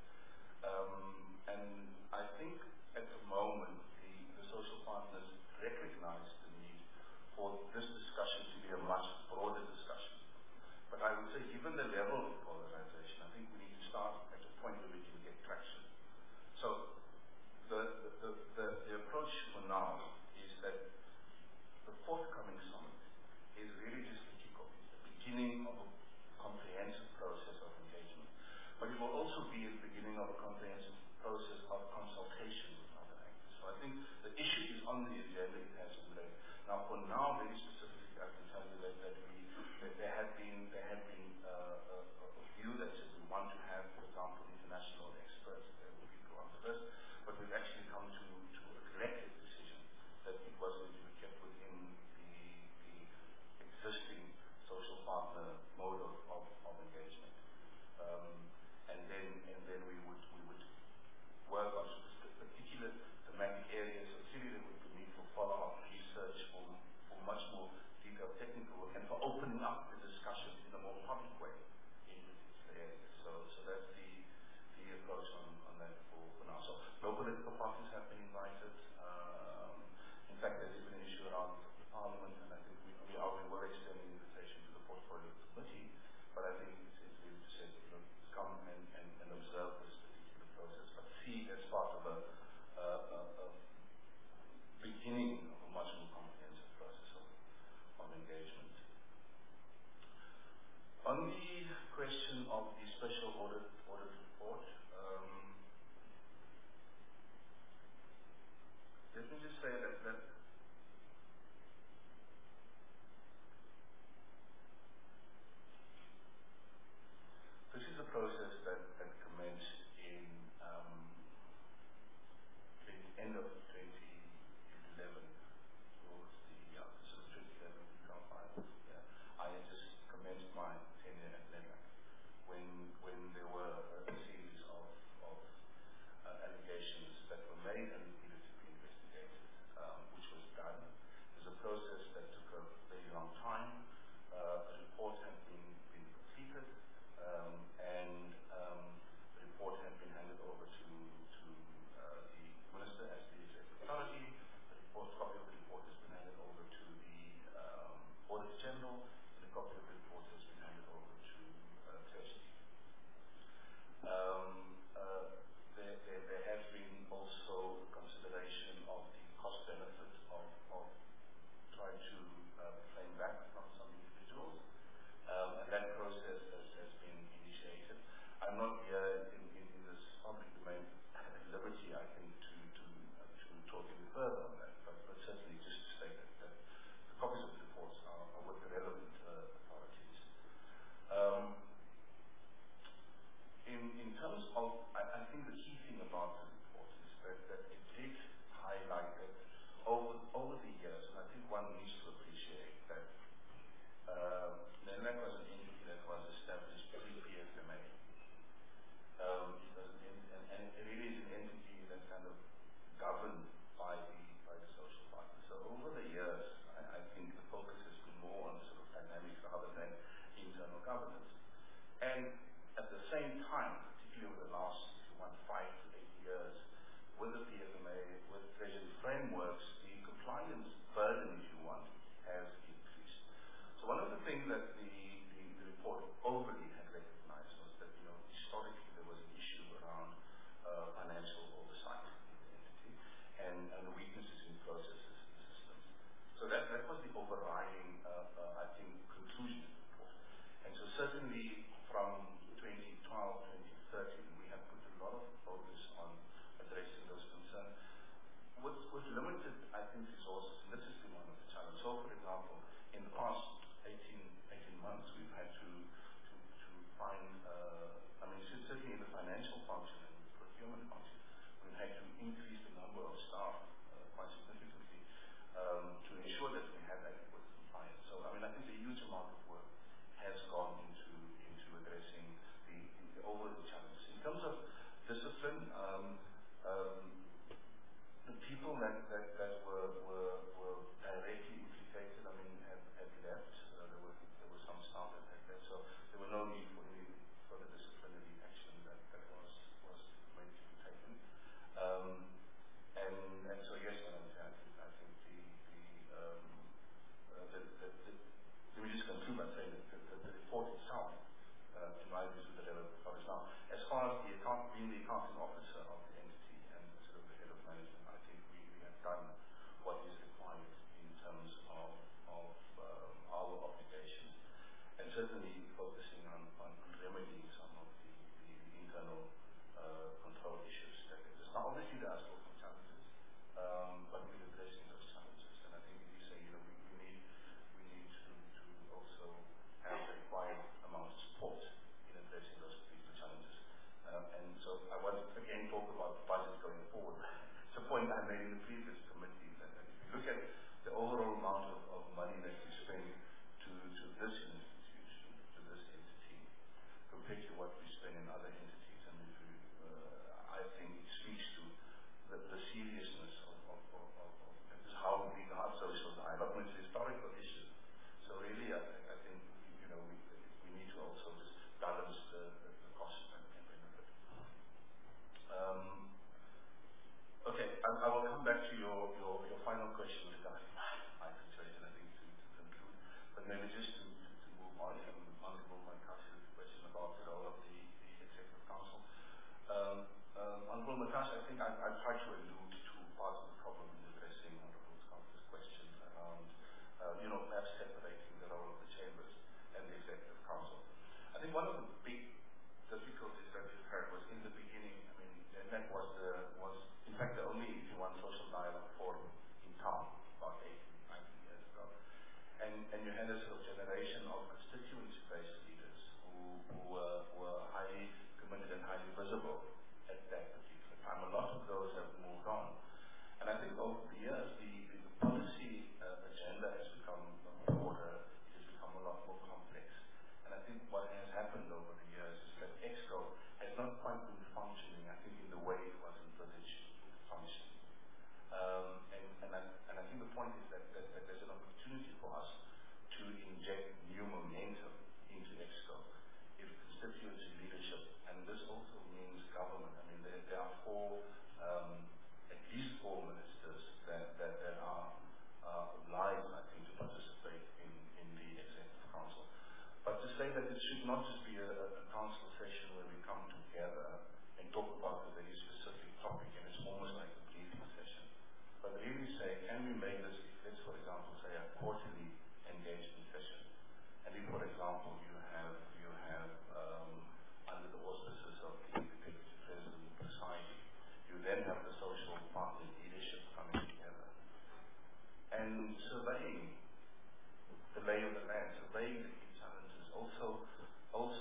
And I think at the moment the social partners recognize the need for this discussion to be a much broader discussion. But I would say, given the level of polarization, I think we need to start at a point where we can get traction. So the approach for now is that the forthcoming summit is really just the kickoff, the beginning of a comprehensive process of engagement. But it will also be the beginning of a comprehensive process of consultation with other actors. So I think the issue is on the agenda, it has been raised. Now, for now, very specifically, I can tell you that there had been a view that said we want to have, for example, international experts that will be put on the list, but we've actually come to a collective decision that it was going to be kept within the existing social partner mode of engagement. And then we would work on particular thematic areas. So clearly there would be need for follow-up research, for much more detailed technical work, and for opening up the discussion in a more public way in particular areas. So that's the approach on that for now. So no political parties have been invited. In fact, there's even an issue around the Parliament, and I think we will extend the invitation to the Portfolio Committee, but I think it's really to say, come and observe this particular process, but see as part of a beginning of a much more comprehensive process of engagement. On the question of the special audit report, let me just say that this is a process that commenced in the end of 2011. This is 2011 we can't find. Yeah. I had just commenced my tenure at NELAC when there were a series of allegations that were made and needed to be investigated, which I think the key thing about the report is that it did highlight that over the years, and I think one needs to appreciate that NELAC was an entity that was established pre-PFMA. And it really is an entity that's kind of governed by the social partners. So over the years, I think the focus has been more on sort of dynamics rather than internal governance. And at the same time, particularly over the last, if you want, 5 to 8 years, with the PFMA, with treasury frameworks, the compliance burden, if you want, has increased. So one of the things that the report overly had recognized was that, historically there was an issue around financial oversight in the entity and the weaknesses in processes and systems. So that was the overriding, I think, conclusion of the report. And so certainly from 2012, 2013, we have put a lot of focus on addressing those concerns. With limited, I think, resources, and this has been one of the challenges. So, for example, in the past 18 months, we've had to find, certainly in the financial function and the procurement function, we've had to increase the number of staff quite significantly to ensure that we have adequate compliance. So, I think a huge amount of work has gone into addressing the overall challenges. In terms of discipline, the people that were directly implicated, have left. There were some staff that had left, so there were no need for any further disciplinary action that was going to be taken. And so yes, I think let me just conclude by saying that the report itself, in my view, is the level of the now. As far as being the accounting officer of the entity and sort of the head of management, I think we have done what is required in terms of our obligations, and certainly focusing on remedying some of the internal control issues that exist. Now, obviously, there are still some challenges, but we're addressing those challenges, and I think we say, we need to also have the required amount of support in addressing those particular challenges. And so I want to again talk about budget going forward. It's a point I made in the previous committee that if you look at the overall amount of money that we spend to this institution, to this entity, compared to what we spend in other entities, and I think it speaks to the seriousness of how we regard social dialogue. It's a historical issue. So really, I think we need to also just balance the cost and benefit. Okay, I will come back to your final question regarding my situation, I think, to conclude. But maybe just to move on from Honorable Makashi's question about the role of the Executive Council. Honorable Makashi, I think I tried to allude to part of the problem in addressing Honorable Council's question around, perhaps separating the role of the chambers and the Executive Council. I think one of the big difficulties that we've had was in the beginning, that was in fact the only, if you want, social dialogue forum in town about 18, 19 years ago. And you had a sort of generation of constituency-based leaders who were highly committed and highly visible at that particular time. A lot of those have moved on. And I think over the years, the policy agenda has become broader, it has become a lot more complex. And I think what has happened over the years is that EXCO has not quite been functioning, I think, in the way it was envisaged to function. And I think the point is that there's an opportunity for us to inject new momentum into EXCO if constituency leadership, and this also means government. There are at least four ministers that are obliged, I think, to participate in the Executive Council. But to say that it should not just be a council session where we come together and talk about a very specific topic, and it's almost like a briefing session, but really say, can we make this, let's for example say a quarterly engagement session, and if for example you have under the auspices of the Deputy President presiding, you then have the social partner leadership coming together and surveying the lay of the land, surveying the key challenges, also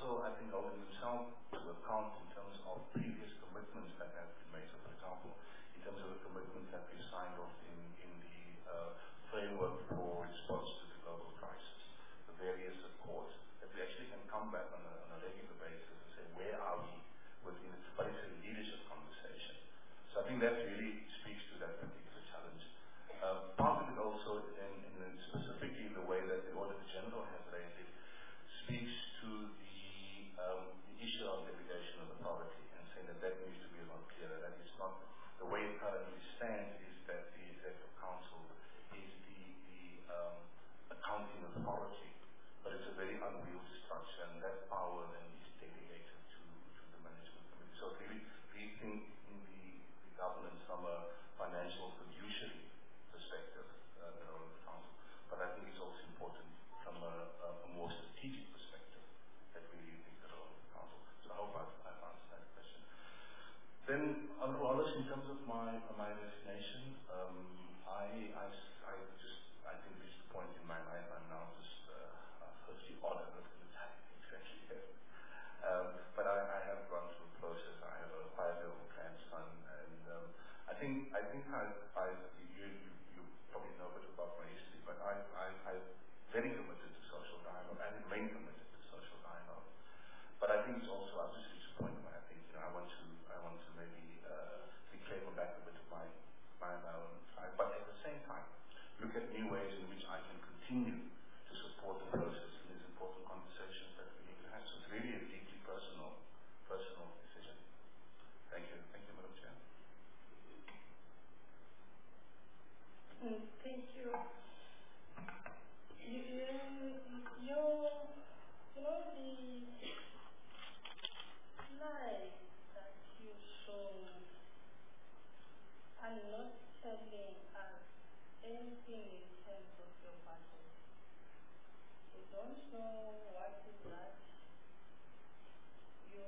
anything in terms of your budget. We don't know what is that you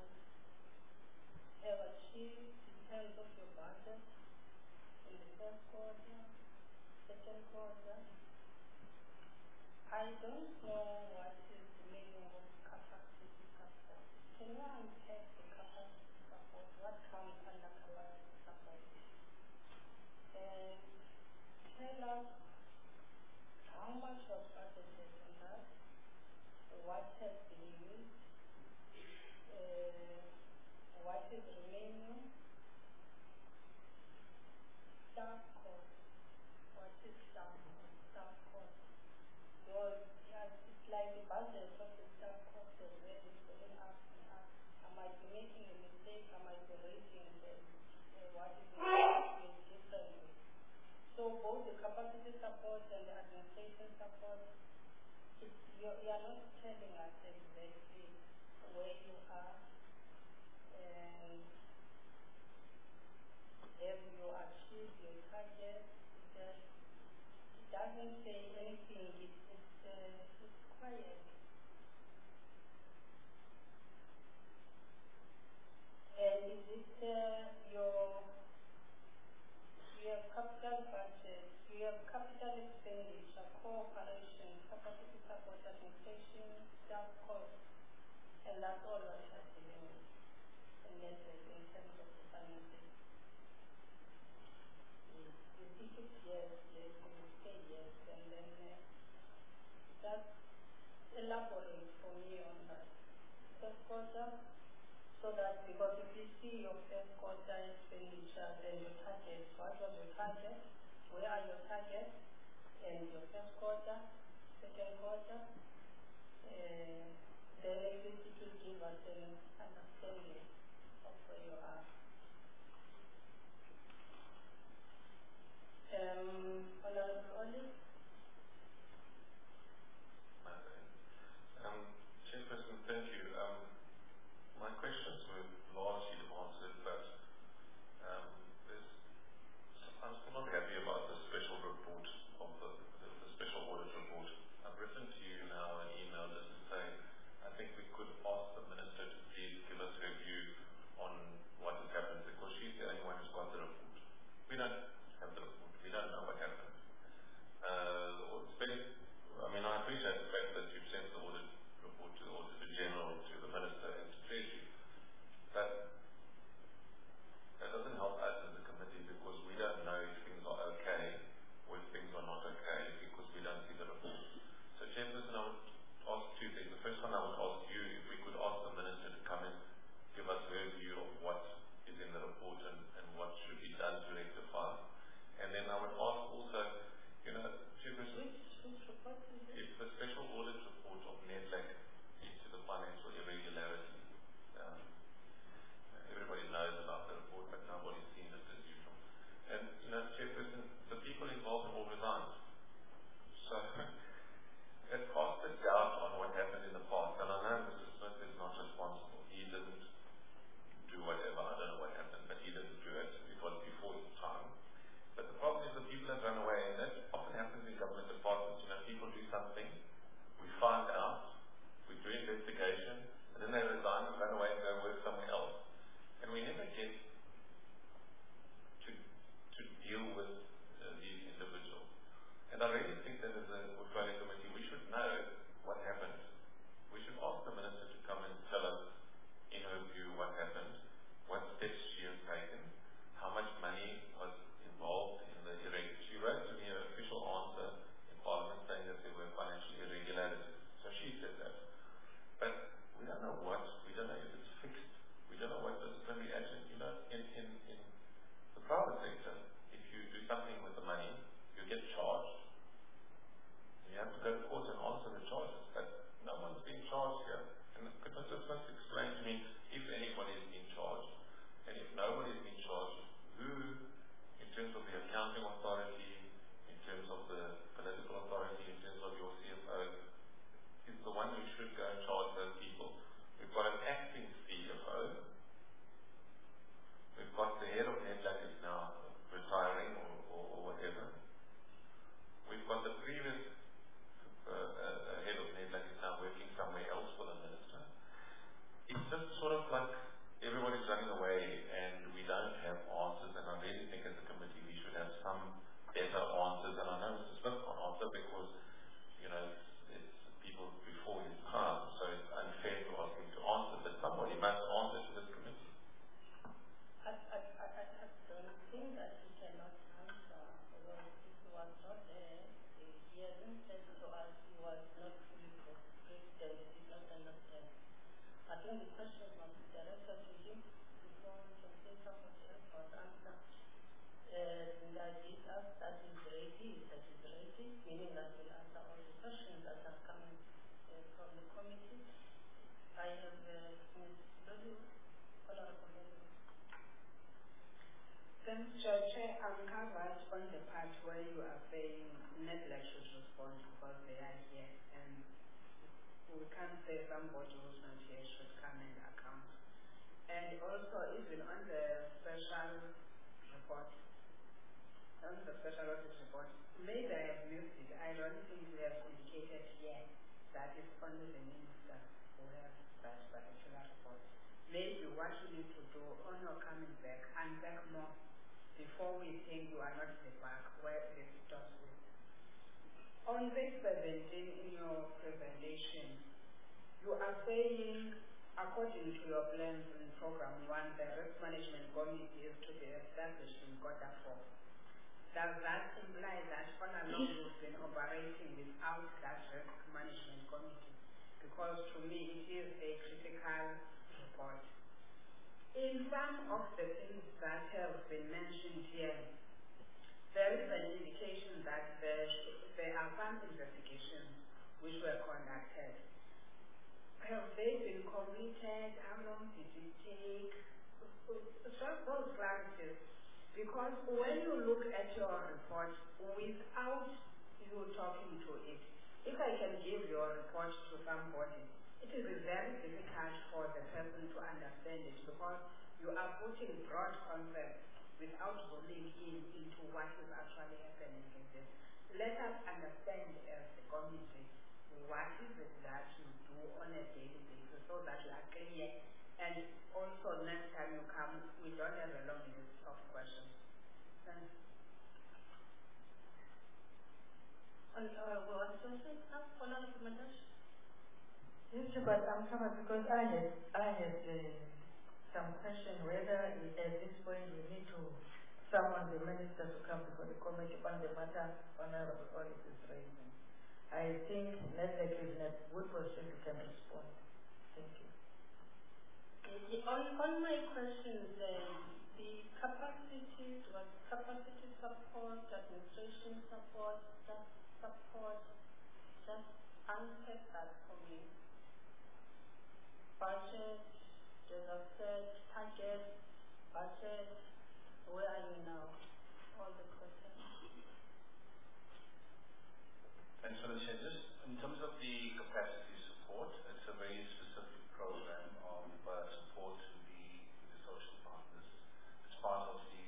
have achieved in terms of your budget in the first quarter, second quarter. I don't know what is the meaning of capacity support. Can you unpack the capacity support? What comes under capacity support? And tell us how much was budgeted on that, what has been used, what is remaining, staff cost. What is staff cost? Staff cost. Because it's like the budget of the staff cost already going up and up. I might be making a mistake. I might be raising what is being differently. So both the capacity support and the administration support, you are not telling us exactly where you are and have you achieved your target. It doesn't say anything. It's quiet. And is it you have capital budget, you have capital expenditure, cooperation, capacity support, administration, staff costs, and that's all what you are dealing with. And that's in terms of the finances. You think it's yes, you say yes, and then just elaborate for me on that first quarter, so that because if you see your first quarter expenditure and your target, what was your target, where are your targets, and your first quarter, second quarter, then it will give us an understanding of where you are. Honorable Oli? Chairperson, thank you. My questions were largely answered, but I'm still not happy about the special report of the special audit report. I've written to you now an email just to say I think we could ask the Minister to please give us Chair, I'm covered on the part where you are saying NEDLAC should respond because they are here, and we can't say somebody who's not here should come and account. And also, even on the special report, maybe I have missed it. I don't think we have indicated yet that it's only the minister who has that particular report. Maybe what you need to do on your coming back, unpack more before we think you are not the back where it starts with. On page 17 in your presentation, you are saying, according to your plans in Program 1, the risk management committee is to be established in Q4. Does that imply that all along you've been operating without that risk management committee? Because to me it is a critical report. In some of the things that have been mentioned here, there is an indication that there are some investigations which were conducted. Have they been completed? How long did it take? Just those clarities. Because when you look at your report without you talking to it, if I can give your report to somebody, it is very difficult for the person to understand it because you are putting broad concepts without zooming into what is actually happening in this. Let us understand as a committee what is it that you do on a daily basis so that you are clear. And also next time you come, we don't have a long list of questions. Thanks. Yes, but I'm covered because I had some question whether at this point we need to summon the minister to come before the committee on the matter Honorable Olive is raising. I think NEDLAC is in a good position to can respond. Thank you. On my question, the capacity support, administration support, staff support, just unpack that for me. Budget, there's a set target, budget, where are you now? All the questions. Thanks for the changes. In terms of the capacity support, it's a very specific program of support to the social partners. It's part of the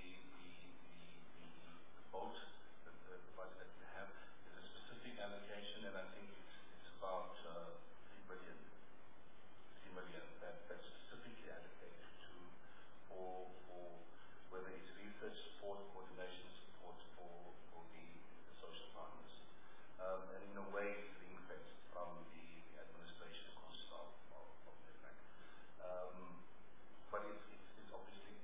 vote, the budget that we have. There's a specific allocation, and I think it's about 3 million that's specifically allocated to for whether it's research support, coordination support for the social partners. And in a way, it's ring-fenced from the administration cost of NEDLAC. But it's obviously...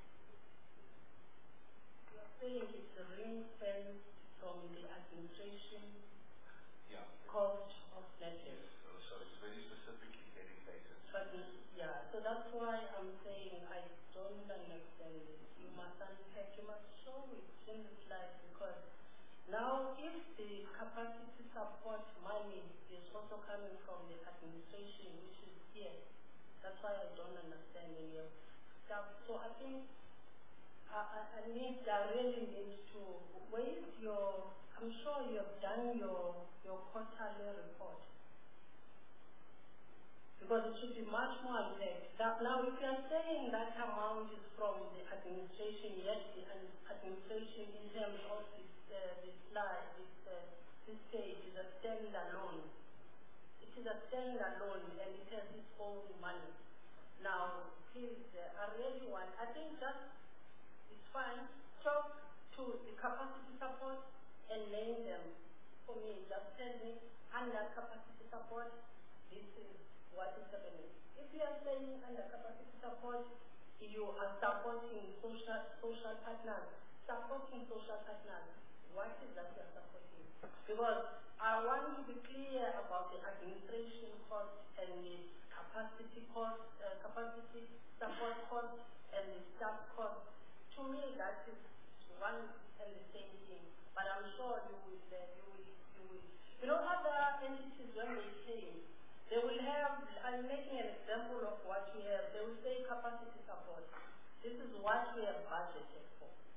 You're saying it's a ring-fenced from the administration cost of NEDLAC. Yes, so it's very specifically dedicated. But yeah, so that's why I'm saying I don't understand it. You must unpack, you must show it in the slide because now if the capacity support money is also coming from the administration, which is here, that's why I don't understand any of stuff. So I think I really need to waste your, I'm sure you have done your quarterly report. Because it should be much more exact. Now, if you are saying that amount is from the administration, yet the administration in terms of this slide, this page is a standalone. It is a standalone and it has its own money. Now, please, I really want, I think just, it's fine, talk to the capacity support and name them. For me, just tell me, under capacity support, this is what is happening. If you are saying under capacity support, you are supporting social partners. Supporting social partners, what is that you are supporting? Because I want to be clear about the administration cost and the capacity cost, capacity support cost and the staff cost. To me, that is one and the same thing. But I'm sure you will. You know, other entities when they came, they will have, I'm making an example of what we have. They will say capacity support. This is what we have budgeted for.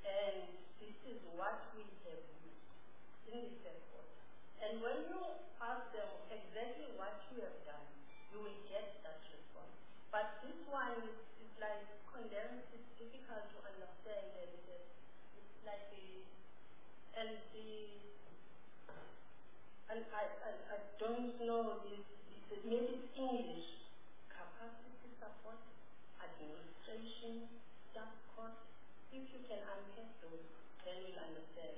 And this is what we have used in the third quarter. And when you ask them exactly what you have done, you will get that response. But this one is like condensed, it's difficult to understand, and it's like I don't know, maybe it's English, capacity support, administration, staff cost. If you can unpack those, then you'll understand.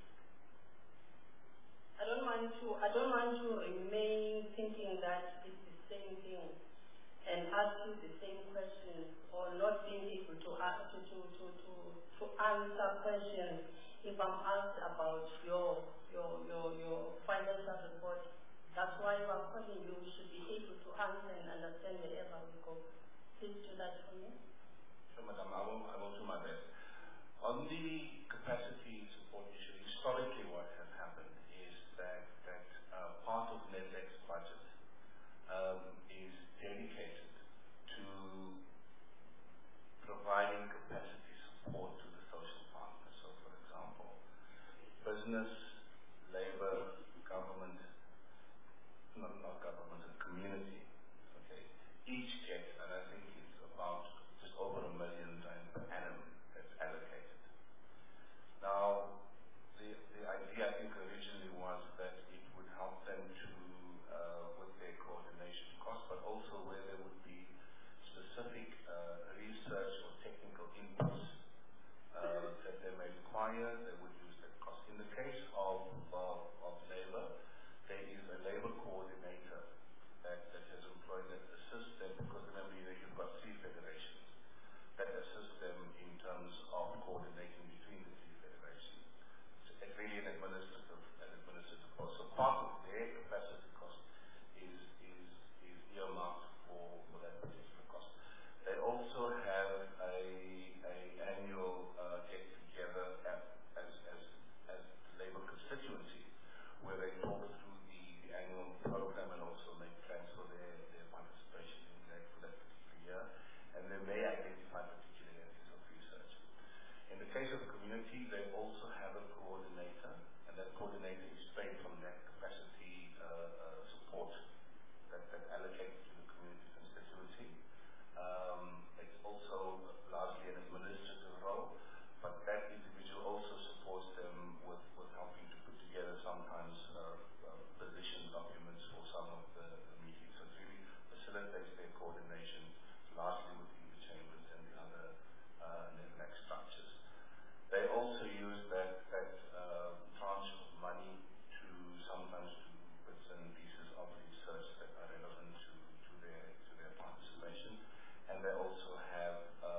I don't want to remain thinking that it's the same thing and ask you the same questions, or not being able to answer questions if I'm asked about your financial report. That's why I'm calling you. We should be able to answer and understand wherever we go. Please do that for me. Sure, Madam. I will do my best. On the capacity support issue, historically what has happened is that part of NEDLAC's budget is dedicated to providing capacity support to the social partners. So, for example, business, labor, government, not government, and community, okay, each get, and I think it's about just over R1 million per annum that's allocated. Now, the idea, I think, originally was that it would help them to, with their coordination costs, but also where there would be specific research or technical inputs that they may require, they would use that cost. In the case of labor, there is a labor coordinator that is employed that assists them, because remember, you've got 3 federations that assist them in terms of coordinating between the 3 federations. So it's really an administrative cost. So part of their capacity cost is earmarked for that particular cost. They also have a annual get together as the labor constituency, where they talk through the annual program and also make plans for their participation in that for that particular year, and they may identify particular areas of research. In the case of the community, they also have a coordinator, and that coordinator is paid from that capacity support that allocated to the community constituency. It's also largely an administrative role, but that individual also supports them with helping to put together sometimes position documents for some of the meetings. So it really facilitates their coordination largely within the chambers and the other NEDLAC structures. They also use that tranche of money to sometimes do bits and pieces of research that are relevant to their participation. And they also have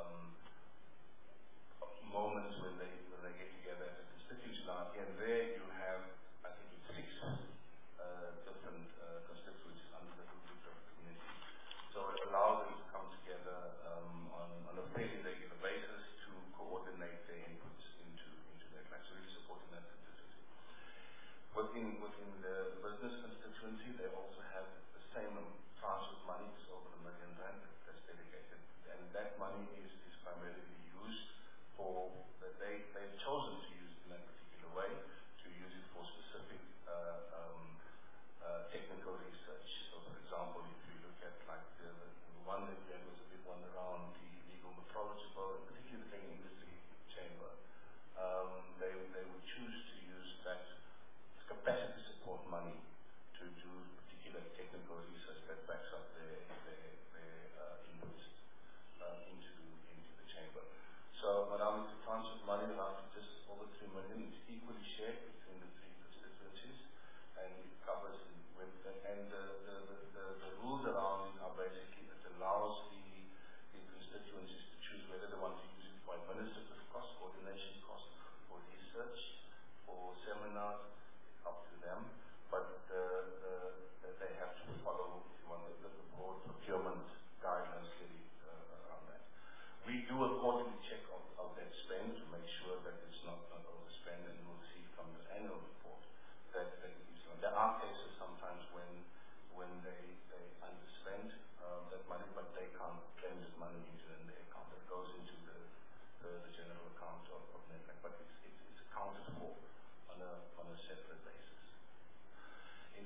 moments when they get together as a constituency. Now again, there you have, I think it's 6 different constituencies under the rubric of the community. So it allows them to come together on a fairly regular basis to coordinate their inputs into their class. So really supporting that constituency. Within the business constituency, they also have the same tranche of money, it's over R1 million that's dedicated, and that money is primarily used for that they've chosen to use in that particular way, to use it for specific technical research. So, for example, if you look at like the one that we had was a big one around the legal metrology board, particularly the Training Industry Chamber. They would choose to use that capacity support money to do particular technical research that backs up their inputs into the chamber. So, Madam, it's a tranche of money around just over R3 million. It's equally shared between the 3 constituencies, and it covers and the rules around it are basically it allows the constituencies to choose whether they want to use it for administrative costs, coordination costs, for research, for seminars, up to them. But they have to follow, if you want, the broad procurement guidelines around that. We do a quarterly check of that spend to make sure that it's not overspent, and we'll see from the annual report that it is. There are cases sometimes when they underspend that money, but they can't claim that money into their account. It goes into the general account of NEDLAC.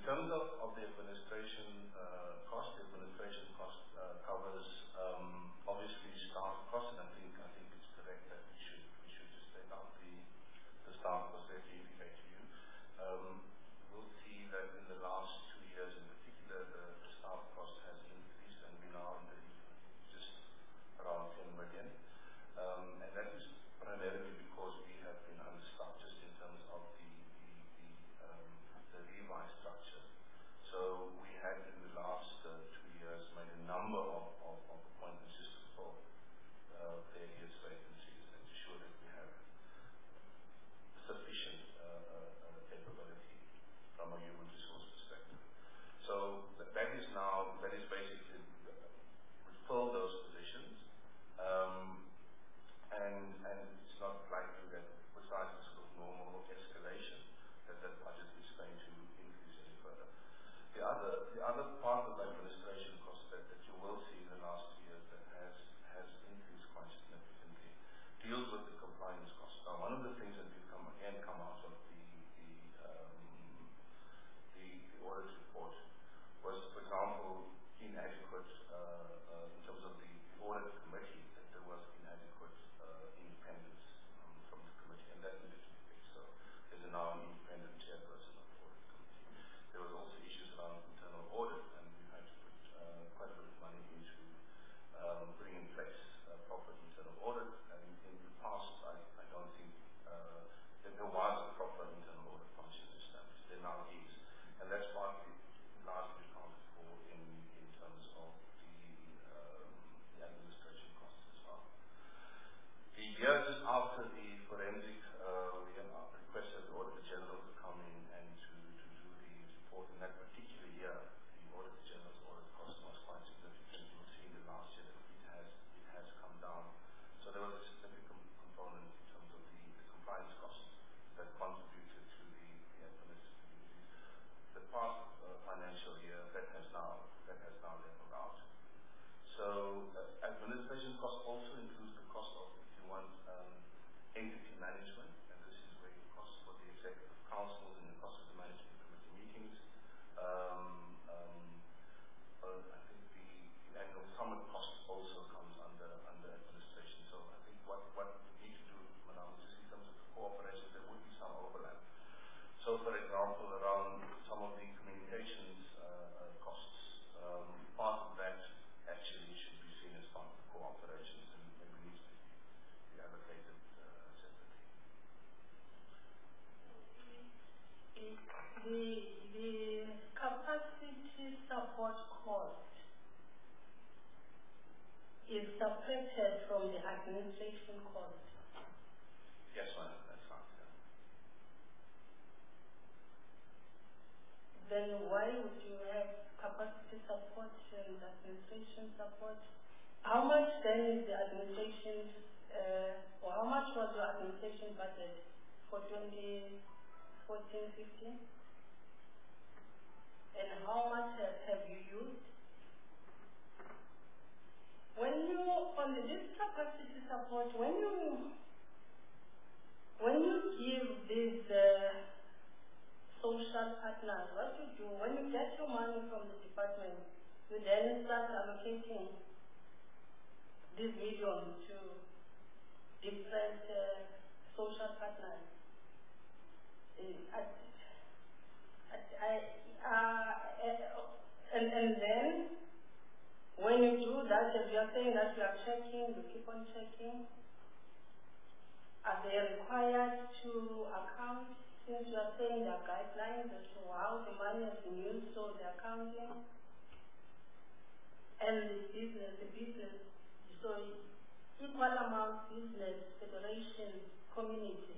terms of the administration cost, covers obviously staff costs, and I think it's correct that we should just take out the staff costs that we indicate to you. We'll see that in the last 2 years in particular, the staff cost has increased, and we now in just around 10 million. And that is primarily because we have been understaffed just in terms of the revised structure. So we had in the last 2 years made a number of appointments just to fill various vacancies and to ensure that we have sufficient capability from a human resource perspective. So that is basically, we fill those positions, and it's not likely that besides the sort of normal escalation that budget is going to increase any further. The other part of the administration cost that you will see in the last 2 years that has increased quite significantly deals with the compliance costs. Now, one of the things that will come out of the audit report was, for example, inadequate in terms of the audit committee, that there was inadequate independence from the committee, and that needed to be fixed. So there's now an independent chairperson of the audit committee. There was also issues around internal audit, and we've had to put quite a bit of money into putting in place a proper internal audit. And in the past, I don't think that there was a proper internal audit function established. There now is, and that's partly largely accounted for in terms of the administration costs as well. The year just after the forensic, we have requested the Auditor General to come in and to do the report. In that particular year, the Auditor General's audit cost was quite significant. You'll see in the last year that it has come down. So there was a significant component in terms of the compliance costs that contributed to the administrative. The past financial year, that has now leveled out. So administration cost also includes the cost of, if you want, entity management, and this is where the cost for the executive councils and the cost of the management committee meetings. I think the annual summit cost also comes under administration. So I think what we need to do, Madam, is just in terms of the cooperation, there would be some overlap. So, for example, around some of the communications costs, part of that actually should be seen as part of the co-operations and maybe needs to be allocated separately. The capacity support cost is separated from the administration cost. Yes, madam, that's right. Yeah. Then why would you have capacity support and administration support? How much then is the administration, or how much was your administration budget for 2014-15? And how much have you used? When you, on this capacity support, when you give these social partners, what you do, when you get your money from the department, you then start allocating this million to different social partners. And then, when you do that, if you are saying that you are checking, you keep on checking, are they required to account, since you are saying there are guidelines as to how the money has been used, so they are counting? And the business, so equal amount business, federation, community.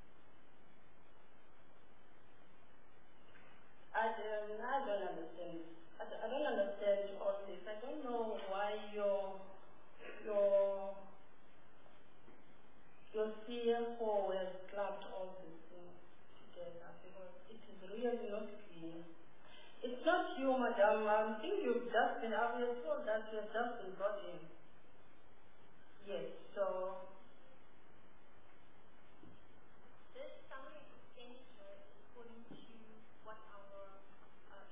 I don't understand. I don't understand all this. I don't know why your CFO has clubbed all these things together, because it is really not clear. It's not you, madam. I think you've just been, I was told that you have just been brought in. Yes, so. This summary expenditure is according to what our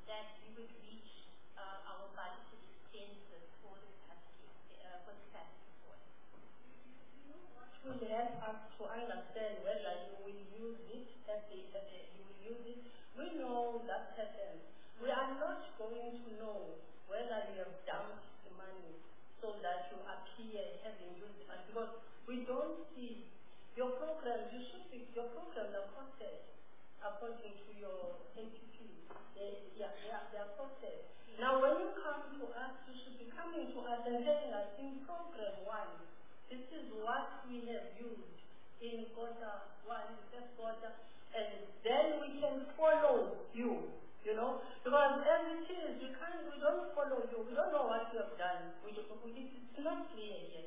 that we would reach our budgeted expenses for the capacity report. It will help us to understand whether you will use it you will use it. We know that happens. We are not going to know whether you have dumped the money so that you appear having used the money, because we don't see your programs. Your programs are costed according to your APP. They are costed. Now, when you come to us, you should be coming to us and telling us in program 1, this is what we have used in quarter 1, the first quarter, and then we can follow you. You know, because as it is, we don't follow you. We don't know what you have done. It's not clear yet.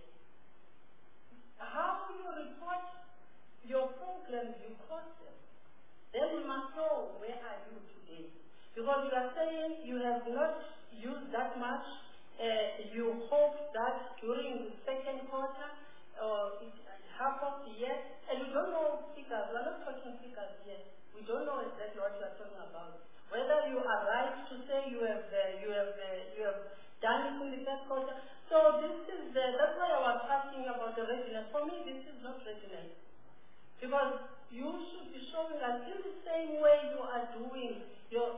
How you report your programs, you cost them. Then we must know where are you today. Because you are saying you have not used that much. You hope that during the second quarter or half of the year, and we don't know figures. We are not talking figures yet. We don't know exactly what you are talking about. Whether you are right to say you have done it in the first quarter. So this is that's why I was asking about the readiness. For me, this is not readiness, because you should be showing us in the same way you are doing your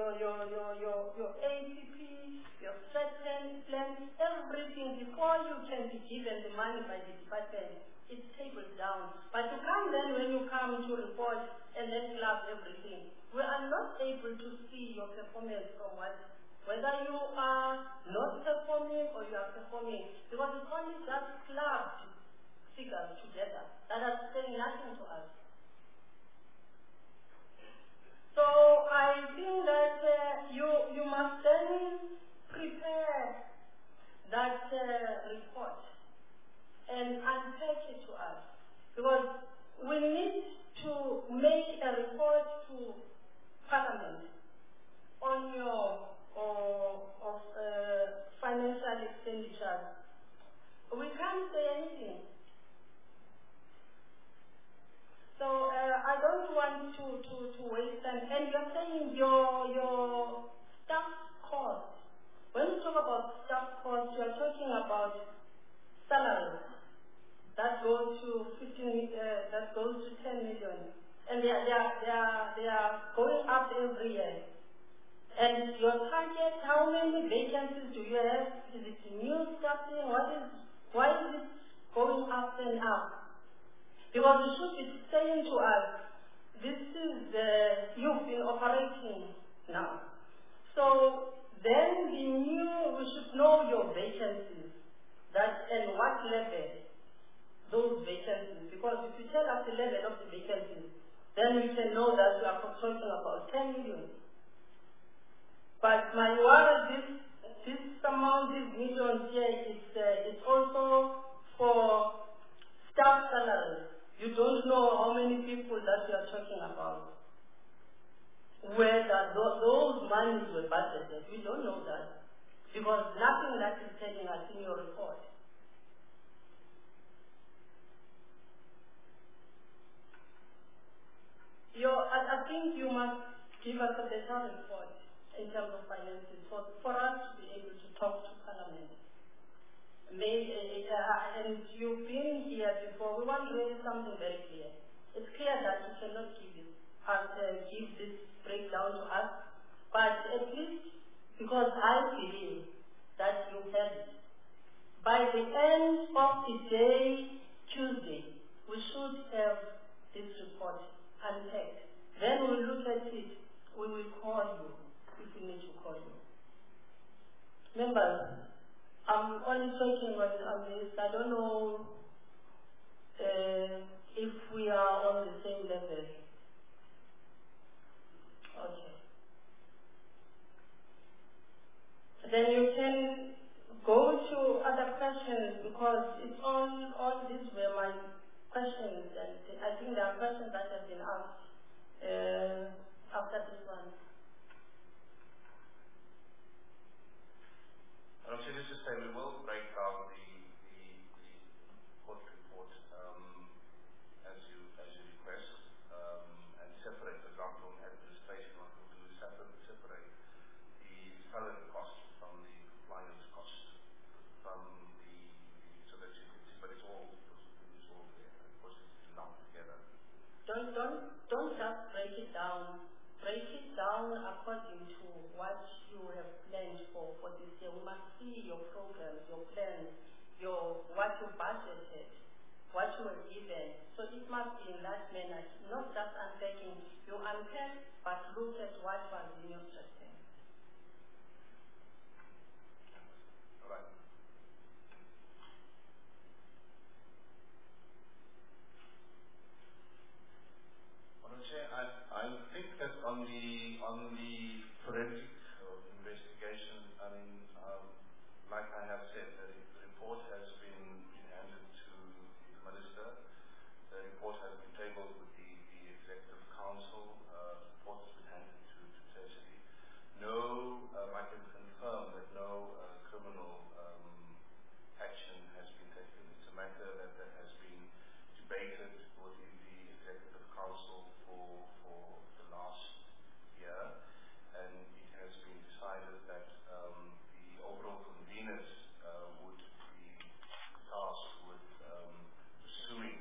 APP, your strat plan, everything before you can be given the money by the department. It's tabled down. But to come then when you come to report and then club everything, we are not able to see your performance from whether you are not performing or you are performing, because it's only just clubbed figures together that are saying nothing to us. So I think that you must then prepare that report and unpack it to us, because we need to make a report to Parliament on your financial expenditure. We can't say anything. So I don't want to waste time. And you're saying your staff cost. When you talk about staff cost, you're talking about salaries. That goes to 10 million, and they are going up every year. And your target, how many vacancies do you have? Is it new staffing? Why is it going up and up? Because you should be saying to us, this is you've been operating now. So then we should know your vacancies, and what level those vacancies, because if you tell us the level of the vacancies, then we can know that we are talking about 10 million. But my worry, this amount, these millions here, it's also for staff salaries. You don't know how many people that you are talking about. Whether those monies were budgeted, we don't know that, because nothing that is telling us in your report. I think you must give us a better report in terms of finances for us to be able to talk to Parliament. And you've been here before. We want really something very clear. It's clear that you cannot give this breakdown to us, but at least, because I believe that you have it, by the end of the day, Tuesday, we should have this report unpacked. Then we'll look at it. We will call you if we need to call you. Members, I'm only talking on this. I don't know if we are on the same level. Okay. Then you can go to other questions, because it's all these were my questions, and I think there are questions that have been asked after this one. So just to say, we will break down the court report as you request, and separate, for example, administration, what we'll do is separate what you have planned for this year. We must see your programs, your plans, what you budgeted, what you were given. So it must be in that manner, not just unpacking. You unpack, but look at what was in your system. All right. I think that on the forensic investigation, I mean, like I have said, the report has been handed to the Minister. The report has been tabled with the Executive Council. The report has been handed to Treasury. No, I can confirm that no criminal action has been taken. It's a matter that has been debated within the Executive Council for the last year, and it has been decided that the overall conveners would be tasked with pursuing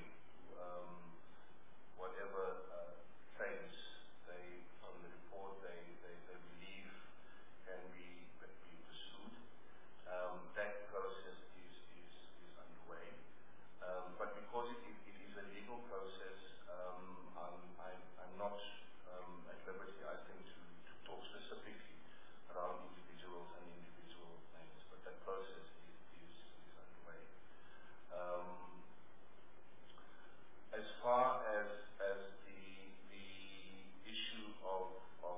whatever claims they, from the report, they believe can be pursued. That process is underway. But because it is a legal process, I'm not at liberty, I think, to talk specifically around individuals and individual names, but that process is underway. As far as the issue of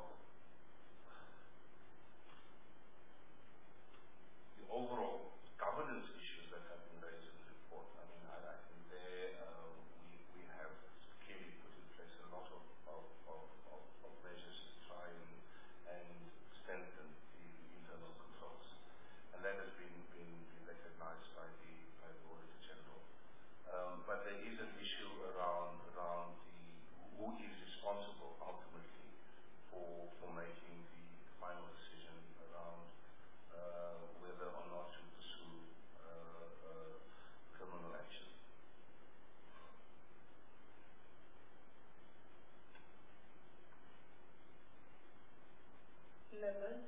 the overall governance issues that have been raised in the report, I mean, I think there we have clearly put in place a lot of measures to try and strengthen the internal controls, and that has been recognized by the Auditor General. But there is an issue around who is responsible ultimately for making the final decision around whether or not to pursue criminal action. Members?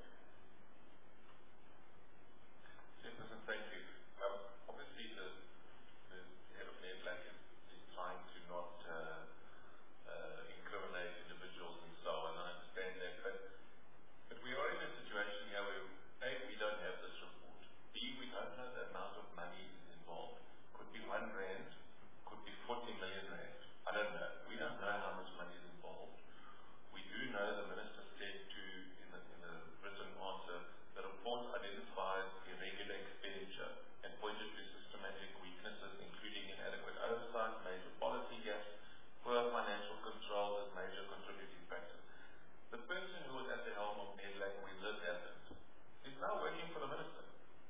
Chairperson, thank you. Obviously, the head of NEDLAC is trying to not incriminate individuals and so on. I understand that, but we are in a situation here where A, we don't have this report. B, we don't know the amount of money involved. Could be R1, could be 40 million rand. I don't know. We don't know how much money is involved. We do know the Minister said in the written answer, the report identifies irregular expenditure and pointed to systematic weaknesses, including inadequate oversight, major policy gaps, poor financial control as major contributing factors. The person who was at the helm of NEDLAC when this happened is now working for the Minister.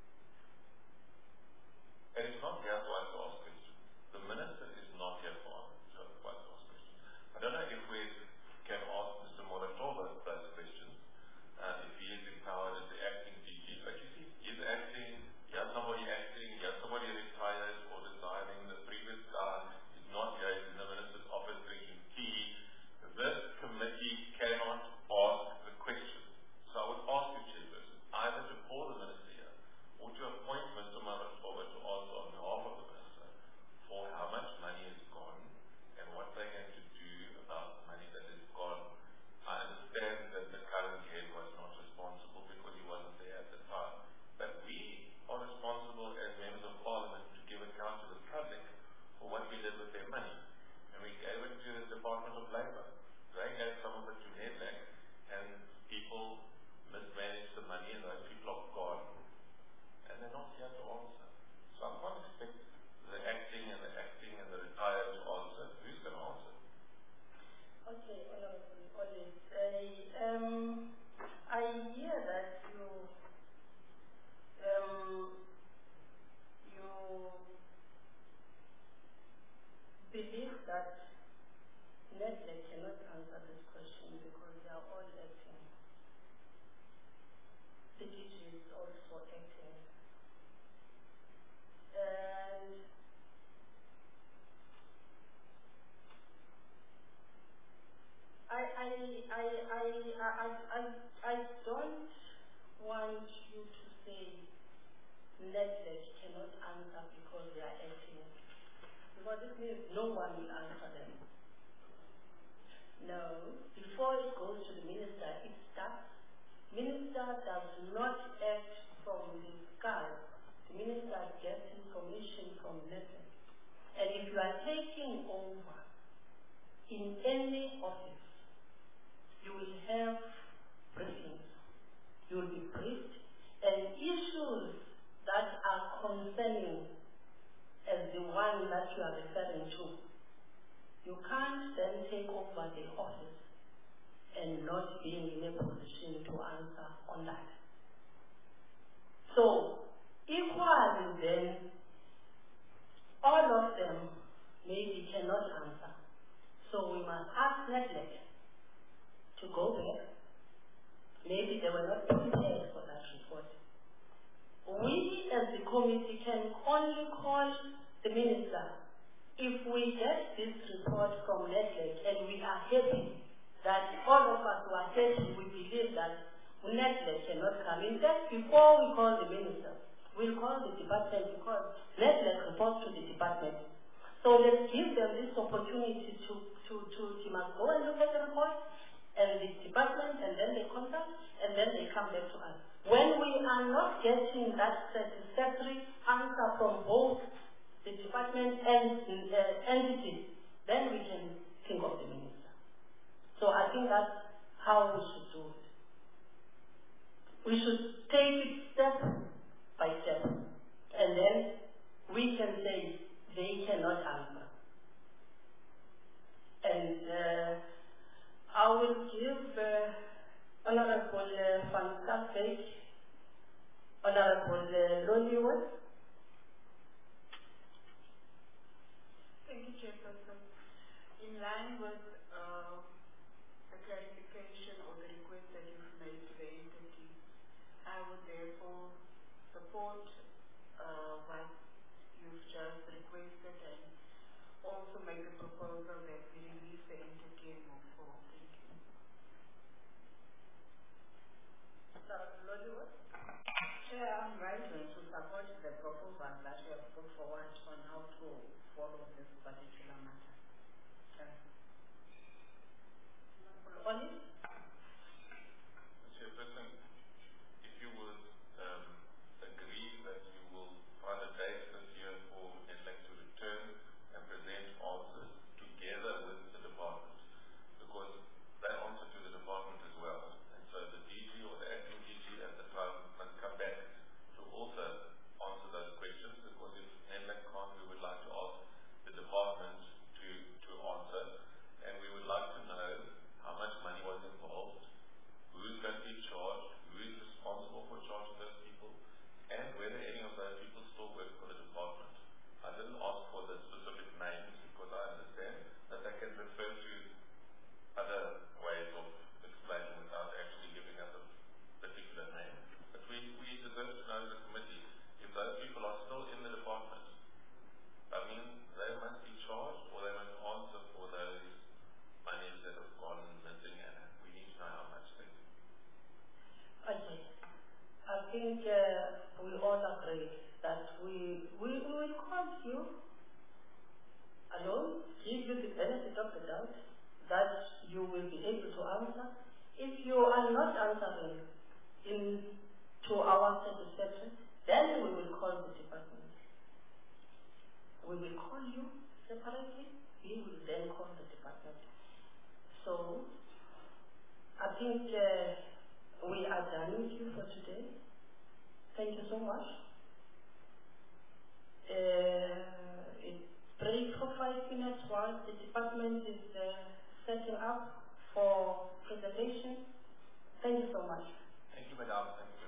And it's not here for us to ask questions. The Minister is not here for us to ask questions. I don't know if we can ask Mr. Moratova those questions, if he is empowered as the acting DG. But you see, he's acting, he has somebody retired or deciding. The previous guy is not here, he's in the Minister's office drinking tea. This committee cannot ask the question. So I would ask you, Chairperson, either to call the Minister here or to appoint Mr. Moratova to answer on behalf of the Minister for how much money is gone and what they're going to do about the money that is gone. I understand that the current head was not responsible because he wasn't there at the time. But we are responsible as members of Parliament to give account to the public for what we did with their money. And we gave it to the Department of Labour. They gave some of it to NEDLAC, and people mismanaged the money and those people are gone. And they're not here to answer. So I can't expect the acting and the retired to answer. Who's going to answer? Okay, Honorable Olive. I hear that you believe that NEDLAC cannot answer this question because they are all acting. The DG is also acting. And I don't want you to say Netflix cannot answer because they are acting. Because this means no one will answer them. No, before it goes to the minister, it starts. Minister does not act from the sky. The minister gets information from Netflix. And if you are taking over in any office, you will have briefings. You will be briefed, and issues that are concerning as the one that you are referring to, you can't then take over the office and not being in a position to answer on that. So, equally then, all of them maybe cannot answer. So we must ask Netflix to go back. Maybe they were not prepared for that report. We as the committee can only call the minister if we get this report from Netflix and we are happy that all of us who are happy, we believe that Netflix cannot come. In fact, before we call the minister, we'll call the department because Netflix reports to the department. So let's give them this opportunity to must go and look at the report and the department, and then they consult, and then they come back to us. When we are not getting that satisfactory answer from both the department and entities, then we can think of the minister. So I think that's how we should do it. We should take it step by step, and then we can say they cannot answer. And I will give Honorable Van Schalkwyk, Honorable Loliwe. Thank you, Chairperson. In line with the clarification or the request that you've made to the entity, I would therefore support what you've just requested and also make a proposal that we release the entity and move forward. Thank you. Chair, I'm right to support the proposal that you have put forward on how to follow this particular matter. Oli? Chairperson, if you would agree that you will find a date this year for NLEC to return and present answers together with the department, because they answer to the department as well. And so the DG or the acting DG at the time must come back to also answer those questions, because if NLEC can't, we would like to ask the department to answer, and we would like to know how much money was involved, who's going to be charged, who is responsible for charging those people, and whether any of those people still work for the department. I didn't ask for the specific names because I understand that they can refer to other ways of explaining without actually giving us a particular name. But we deserve to know, the committee, if those people are still in the department. I mean, they must be charged or they must answer for those monies that have gone missing, and we need to know how much they do. Okay. I think we all agree that we will call you alone, give you the benefit of the doubt that you will be able to answer. If you are not answering to our satisfaction, then we will call the department. We will call you separately, we will then call the department. So, I think we are done with you for today. Thank you so much. It's break for 5 minutes while the department is setting up for presentation. Thank you so much. Thank you, Madam. Thank you.